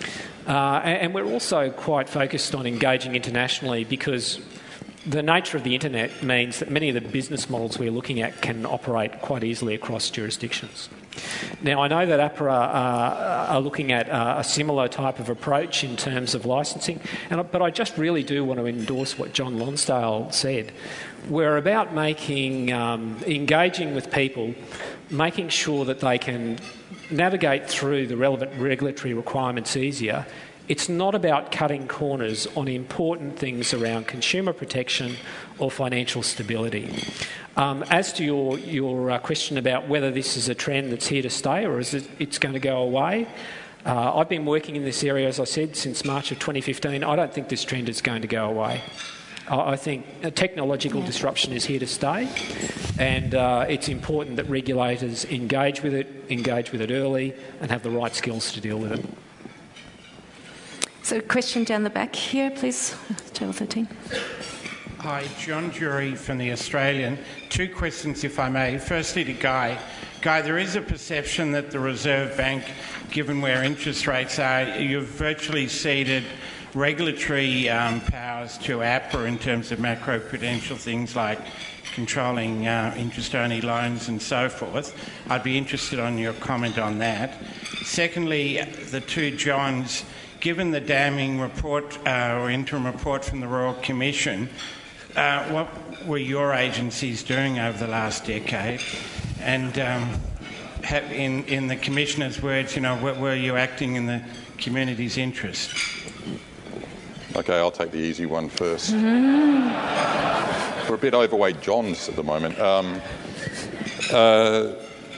Uh, and, and we're also quite focused on engaging internationally because the nature of the internet means that many of the business models we're looking at can operate quite easily across jurisdictions. Now, I know that APRA uh, are looking at uh, a similar type of approach in terms of licensing, and, but I just really do want to endorse what John Lonsdale said. We're about making, um, engaging with people, making sure that they can navigate through the relevant regulatory requirements easier. It's not about cutting corners on important things around consumer protection or financial stability. Um, as to your, your uh, question about whether this is a trend that's here to stay or is it it's going to go away, uh, I've been working in this area, as I said, since March of twenty fifteen. I don't think this trend is going to go away. I, I think technological yeah. disruption is here to stay, and uh, it's important that regulators engage with it, engage with it early, and have the right skills to deal with it. So, question down the back here, please, table thirteen. Hi, John Jury from The Australian. Two questions, if I may. Firstly to Guy. Guy, there is a perception that the Reserve Bank, given where interest rates are, you've virtually ceded regulatory um, powers to APRA in terms of macroprudential things like controlling uh, interest-only loans and so forth. I'd be interested on your comment on that. Secondly, the two Johns, given the damning report uh, or interim report from the Royal Commission, uh, what were your agencies doing over the last decade? And um, have, in, in the Commissioner's words, you know, were, were you acting in the community's interest? Okay, I'll take the easy one first. Mm-hmm. We're a bit overweight Johns at the moment. Um, uh,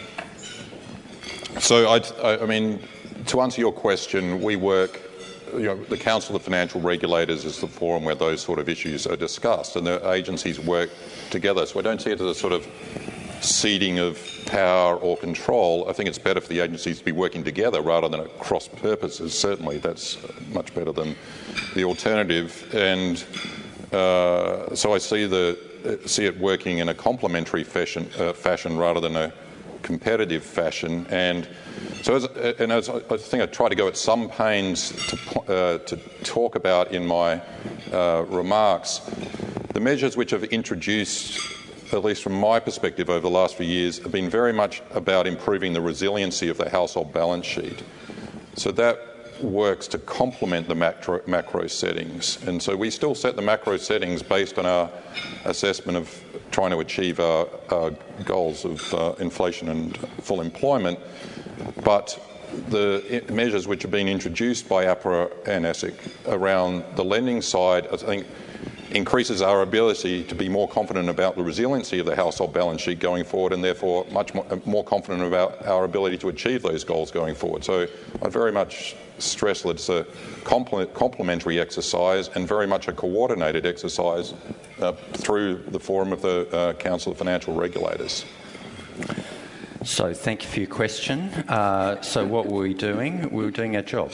so, I, I, I mean, to answer your question, we work. You know, the Council of Financial Regulators is the forum where those sort of issues are discussed, and the agencies work together. So I don't see it as a sort of ceding of power or control. I think it's better for the agencies to be working together rather than at cross purposes. Certainly, that's much better than the alternative. And uh, so I see the see it working in a complementary fashion, uh, fashion rather than a competitive fashion. And so, as, and as I think I try to go at some pains to, uh, to talk about in my uh, remarks, the measures which have introduced, at least from my perspective over the last few years, have been very much about improving the resiliency of the household balance sheet. So that works to complement the macro, macro settings. And so we still set the macro settings based on our assessment of trying to achieve our, our goals of uh, inflation and full employment. But the measures which have been introduced by APRA and ASIC around the lending side, I think, increases our ability to be more confident about the resiliency of the household balance sheet going forward, and therefore much more, more confident about our ability to achieve those goals going forward. So I very much stress that it's a complementary exercise and very much a coordinated exercise uh, through the forum of the uh, Council of Financial Regulators. So thank you for your question. Uh, so what were we doing? We were doing our job.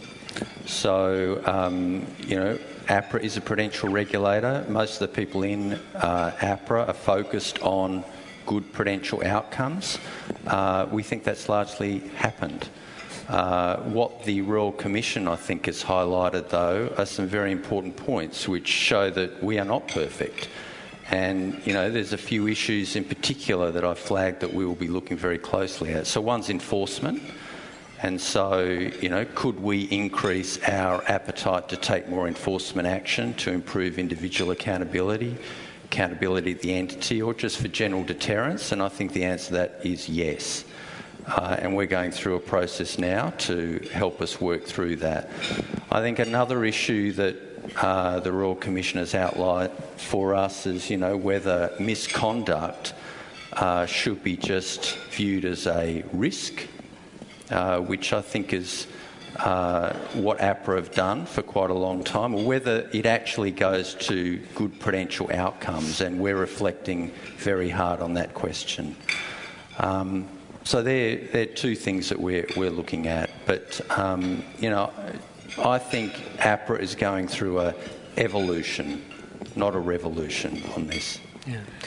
So, um, you know, APRA is a prudential regulator. Most of the people in uh, APRA are focused on good prudential outcomes. Uh, we think that's largely happened. Uh, what the Royal Commission, I think, has highlighted, though, are some very important points which show that we are not perfect. And, you know, there's a few issues in particular that I've flagged that we will be looking very closely at. So one's enforcement. And so, you know, could we increase our appetite to take more enforcement action to improve individual accountability, accountability of the entity, or just for general deterrence? And I think the answer to that is yes. Uh, and we're going through a process now to help us work through that. I think another issue that uh, the Royal Commission has outlined for us is, you know, whether misconduct uh, should be just viewed as a risk, uh, which I think is uh, what APRA have done for quite a long time, or whether it actually goes to good prudential outcomes, and we're reflecting very hard on that question. Um, So they're, they're two things that we're, we're looking at. But, um, you know, I think APRA is going through a evolution, not a revolution on this. Yeah.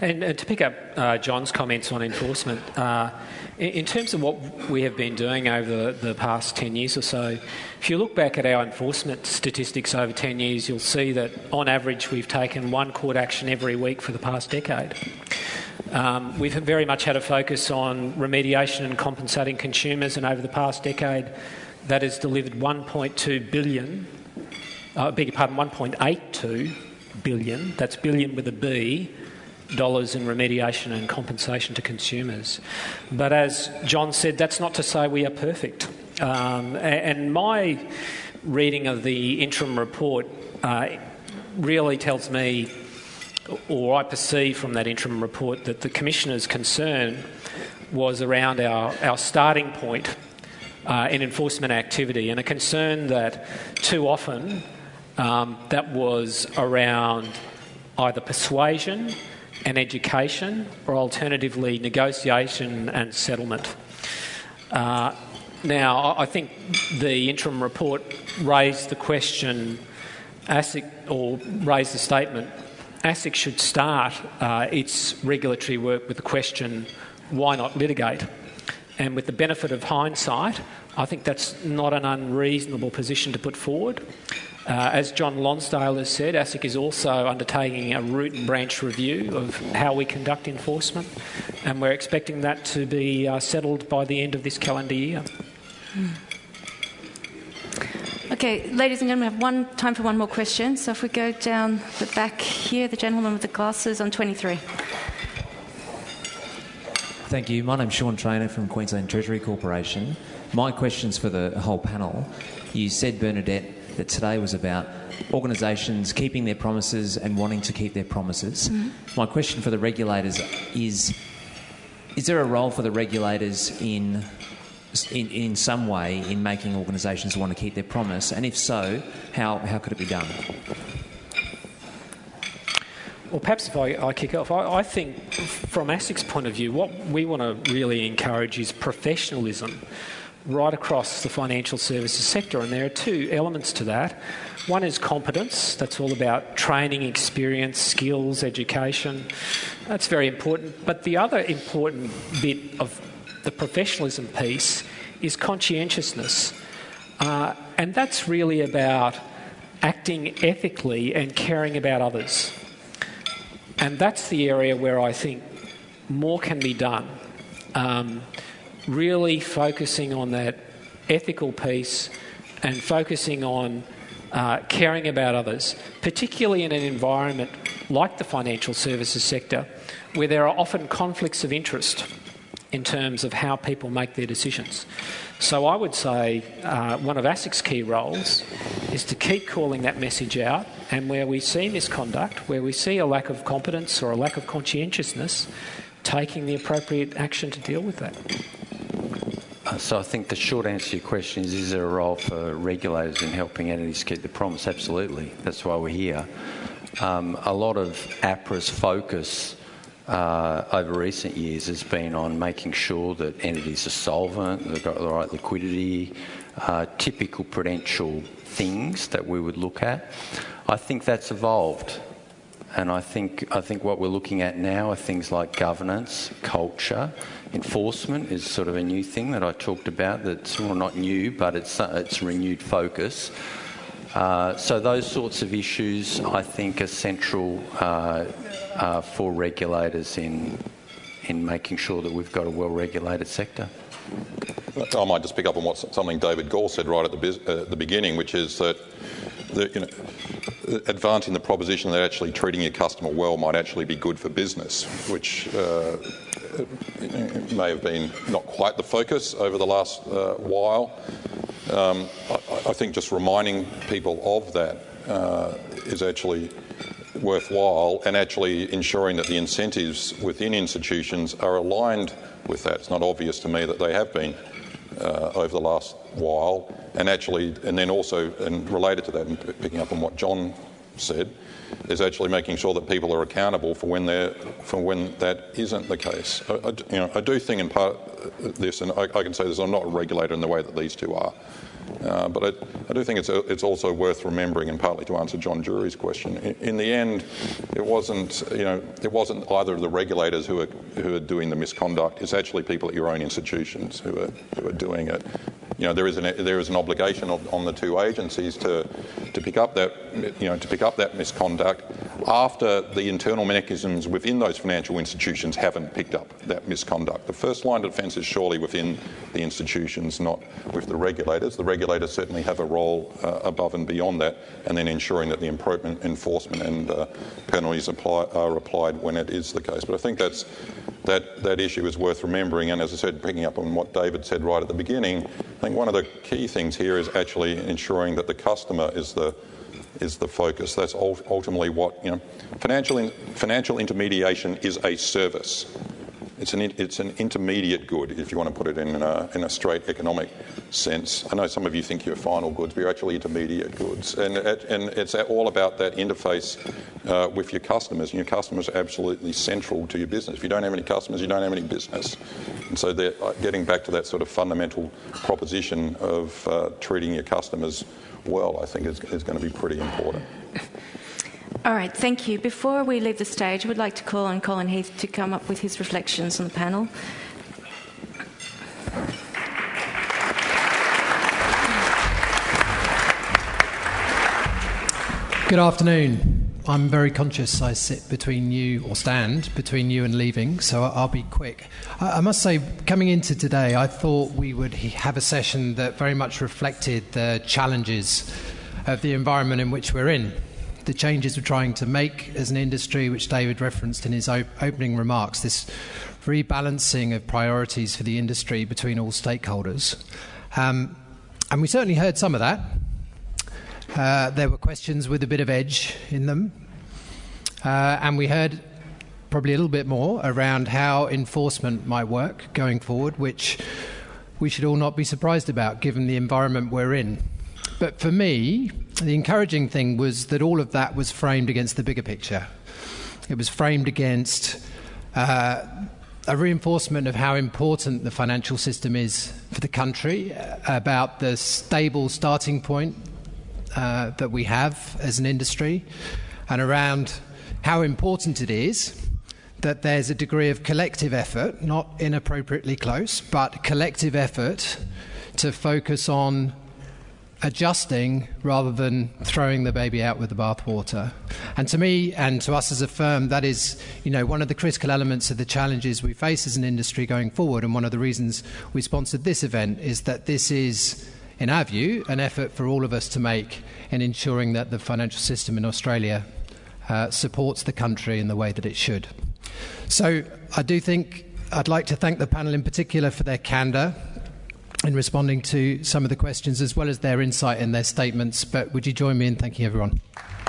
And, and to pick up uh, John's comments on enforcement, uh, in, in terms of what we have been doing over the, the past ten years or so, if you look back at our enforcement statistics over ten years, you'll see that on average we've taken one court action every week for the past decade. Um, we've very much had a focus on remediation and compensating consumers, and over the past decade that has delivered one point two billion, I uh, beg your pardon, one point eight two billion, that's billion with a B, dollars in remediation and compensation to consumers. But as John said, that's not to say we are perfect. Um, and my reading of the interim report uh, really tells me, or I perceive from that interim report, that the Commissioner's concern was around our, our starting point uh, in enforcement activity, and a concern that too often um, that was around either persuasion and education, or alternatively negotiation and settlement. Uh, now, I think the interim report raised the question, ASIC, or raised the statement, ASIC should start uh, its regulatory work with the question, why not litigate? And with the benefit of hindsight, I think that's not an unreasonable position to put forward. Uh, as John Lonsdale has said, ASIC is also undertaking a root and branch review of how we conduct enforcement, and we're expecting that to be uh, settled by the end of this calendar year. Okay, ladies and gentlemen, we have one time for one more question. So if we go down the back here, the gentleman with the glasses on twenty-three. Thank you. My name's Sean Trainer from Queensland Treasury Corporation. My question's for the whole panel. You said, Bernadette, that today was about organisations keeping their promises and wanting to keep their promises. Mm-hmm. My question for the regulators is, is there a role for the regulators in, in, in some way in making organisations want to keep their promise? And if so, how, how could it be done? Well, perhaps if I, I kick off, I, I think from ASIC's point of view, what we want to really encourage is professionalism right across the financial services sector, and there are two elements to that. One is competence. That's all about training, experience, skills, education. That's very important. But the other important bit of the professionalism piece is conscientiousness. Uh, and that's really about acting ethically and caring about others. And that's the area where I think more can be done. Um, really focusing on that ethical piece and focusing on uh, caring about others, particularly in an environment like the financial services sector, where there are often conflicts of interest in terms of how people make their decisions. So I would say uh, one of ASIC's key roles is to keep calling that message out, and where we see misconduct, where we see a lack of competence or a lack of conscientiousness, taking the appropriate action to deal with that. So I think the short answer to your question is, is there a role for regulators in helping entities keep the promise? Absolutely. That's why we're here. Um, a lot of APRA's focus uh, over recent years has been on making sure that entities are solvent, they've got the right liquidity, uh, typical prudential things that we would look at. I think that's evolved. And I think I think what we're looking at now are things like governance, culture, enforcement is sort of a new thing that I talked about. That's well, not new, but it's uh, it's renewed focus. Uh, so those sorts of issues, I think, are central uh, uh, for regulators in in making sure that we've got a well-regulated sector. I might just pick up on what something David Gall said right at the, biz, uh, the beginning, which is that the, you know, advancing the proposition that actually treating your customer well might actually be good for business, which uh, may have been not quite the focus over the last uh, while. Um, I, I think just reminding people of that uh, is actually worthwhile, and actually ensuring that the incentives within institutions are aligned with that. It's not obvious to me that they have been uh, over the last while, and actually, and then also, and related to that, and picking up on what John said, is actually making sure that people are accountable for when they're for when that isn't the case. I, I, you know, I do think in part this, and I, I can say this, I'm not a regulator in the way that these two are, uh, but I, I do think it's it's also worth remembering, and partly to answer John Jury's question. In, in the end, it wasn't you know it wasn't either of the regulators who are who are doing the misconduct. It's actually people at your own institutions who are who are doing it. You know, there is an there is an obligation on, on the two agencies to to pick up that you know to pick up that misconduct after the internal mechanisms within those financial institutions haven't picked up that misconduct. The first line of defence is surely within the institutions, not with the regulators. The regulators certainly have a role uh, above and beyond that, and then ensuring that the appropriate enforcement and uh, penalties apply, are applied when it is the case. But I think that's that that issue is worth remembering. And as I said, picking up on what David said right at the beginning, I think one of the key things here is actually ensuring that the customer is the is the focus. That's ultimately what, you know, financial in, financial intermediation is a service. It's an it's an intermediate good, if you want to put it in a, in a straight economic sense. I know some of you think you're final goods, but you're actually intermediate goods, and and it's all about that interface uh, with your customers. And your customers are absolutely central to your business. If you don't have any customers, you don't have any business. And so they're getting back to that sort of fundamental proposition of uh, treating your customers well, I think is, is going to be pretty important. All right, thank you. Before we leave the stage, I would like to call on Colin Heath to come up with his reflections on the panel. Good afternoon. I'm very conscious I sit between you, or stand between you and leaving, so I'll be quick. I must say, coming into today, I thought we would have a session that very much reflected the challenges of the environment in which we're in, the changes we're trying to make as an industry, which David referenced in his op- opening remarks, this rebalancing of priorities for the industry between all stakeholders. Um, and we certainly heard some of that. Uh, there were questions with a bit of edge in them. Uh, and we heard probably a little bit more around how enforcement might work going forward, which we should all not be surprised about given the environment we're in. But for me, the encouraging thing was that all of that was framed against the bigger picture. It was framed against uh, a reinforcement of how important the financial system is for the country, about the stable starting point uh, that we have as an industry, and around how important it is that there's a degree of collective effort, not inappropriately close, but collective effort to focus on adjusting rather than throwing the baby out with the bathwater. And to me and to us as a firm, that is, you know, one of the critical elements of the challenges we face as an industry going forward, and one of the reasons we sponsored this event is that this is, in our view, an effort for all of us to make in ensuring that the financial system in Australia uh, supports the country in the way that it should. So I do think I'd like to thank the panel in particular for their candour in responding to some of the questions, as well as their insight in their statements. But would you join me in thanking everyone?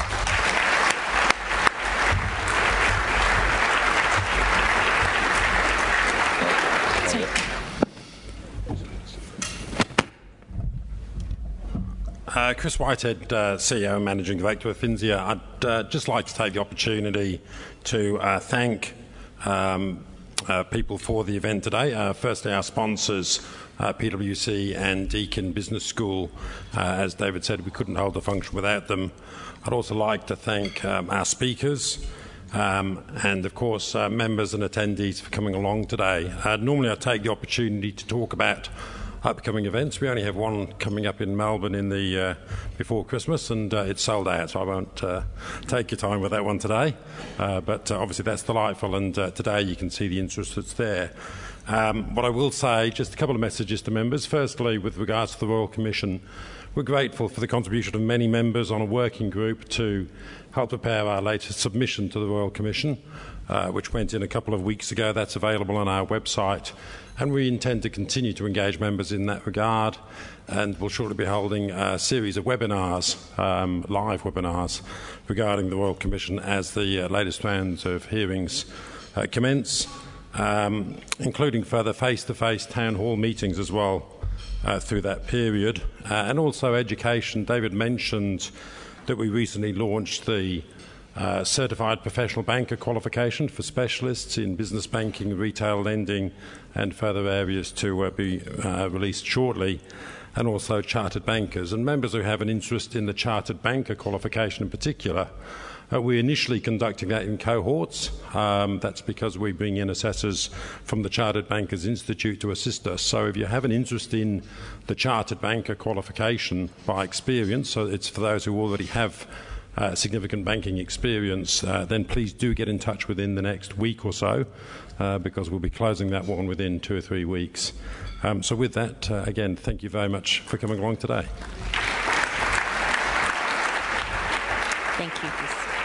Uh, Chris Whitehead, uh, C E O and Managing Director of Finsia. I'd uh, just like to take the opportunity to uh, thank um, uh, people for the event today. Uh, firstly, our sponsors, Uh, P W C and Deakin Business School. Uh, as David said, we couldn't hold the function without them. I'd also like to thank um, our speakers um, and, of course, uh, members and attendees for coming along today. Uh, normally I take the opportunity to talk about upcoming events. We only have one coming up in Melbourne in the uh, before Christmas, and uh, it's sold out, so I won't uh, take your time with that one today. Uh, but uh, obviously that's delightful, and uh, today you can see the interest that's there. Um, what I will say, just a couple of messages to members. Firstly, with regards to the Royal Commission, we're grateful for the contribution of many members on a working group to help prepare our latest submission to the Royal Commission, uh, which went in a couple of weeks ago. That's available on our website, and we intend to continue to engage members in that regard, and we'll shortly be holding a series of webinars, um, live webinars, regarding the Royal Commission as the uh, latest rounds of hearings uh, commence. Um, including further face-to-face town hall meetings as well uh, through that period, uh, and also education. David mentioned that we recently launched the uh, Certified Professional Banker qualification for specialists in business banking, retail lending and further areas to uh, be uh, released shortly, and also chartered bankers. And members who have an interest in the chartered banker qualification in particular, Uh, we're initially conducting that in cohorts. Um, that's because we bring in assessors from the Chartered Bankers Institute to assist us. So if you have an interest in the chartered banker qualification by experience, so it's for those who already have uh, significant banking experience, uh, then please do get in touch within the next week or so, uh, because we'll be closing that one within two or three weeks. Um, so with that, uh, again, thank you very much for coming along today. Thank you, Chris.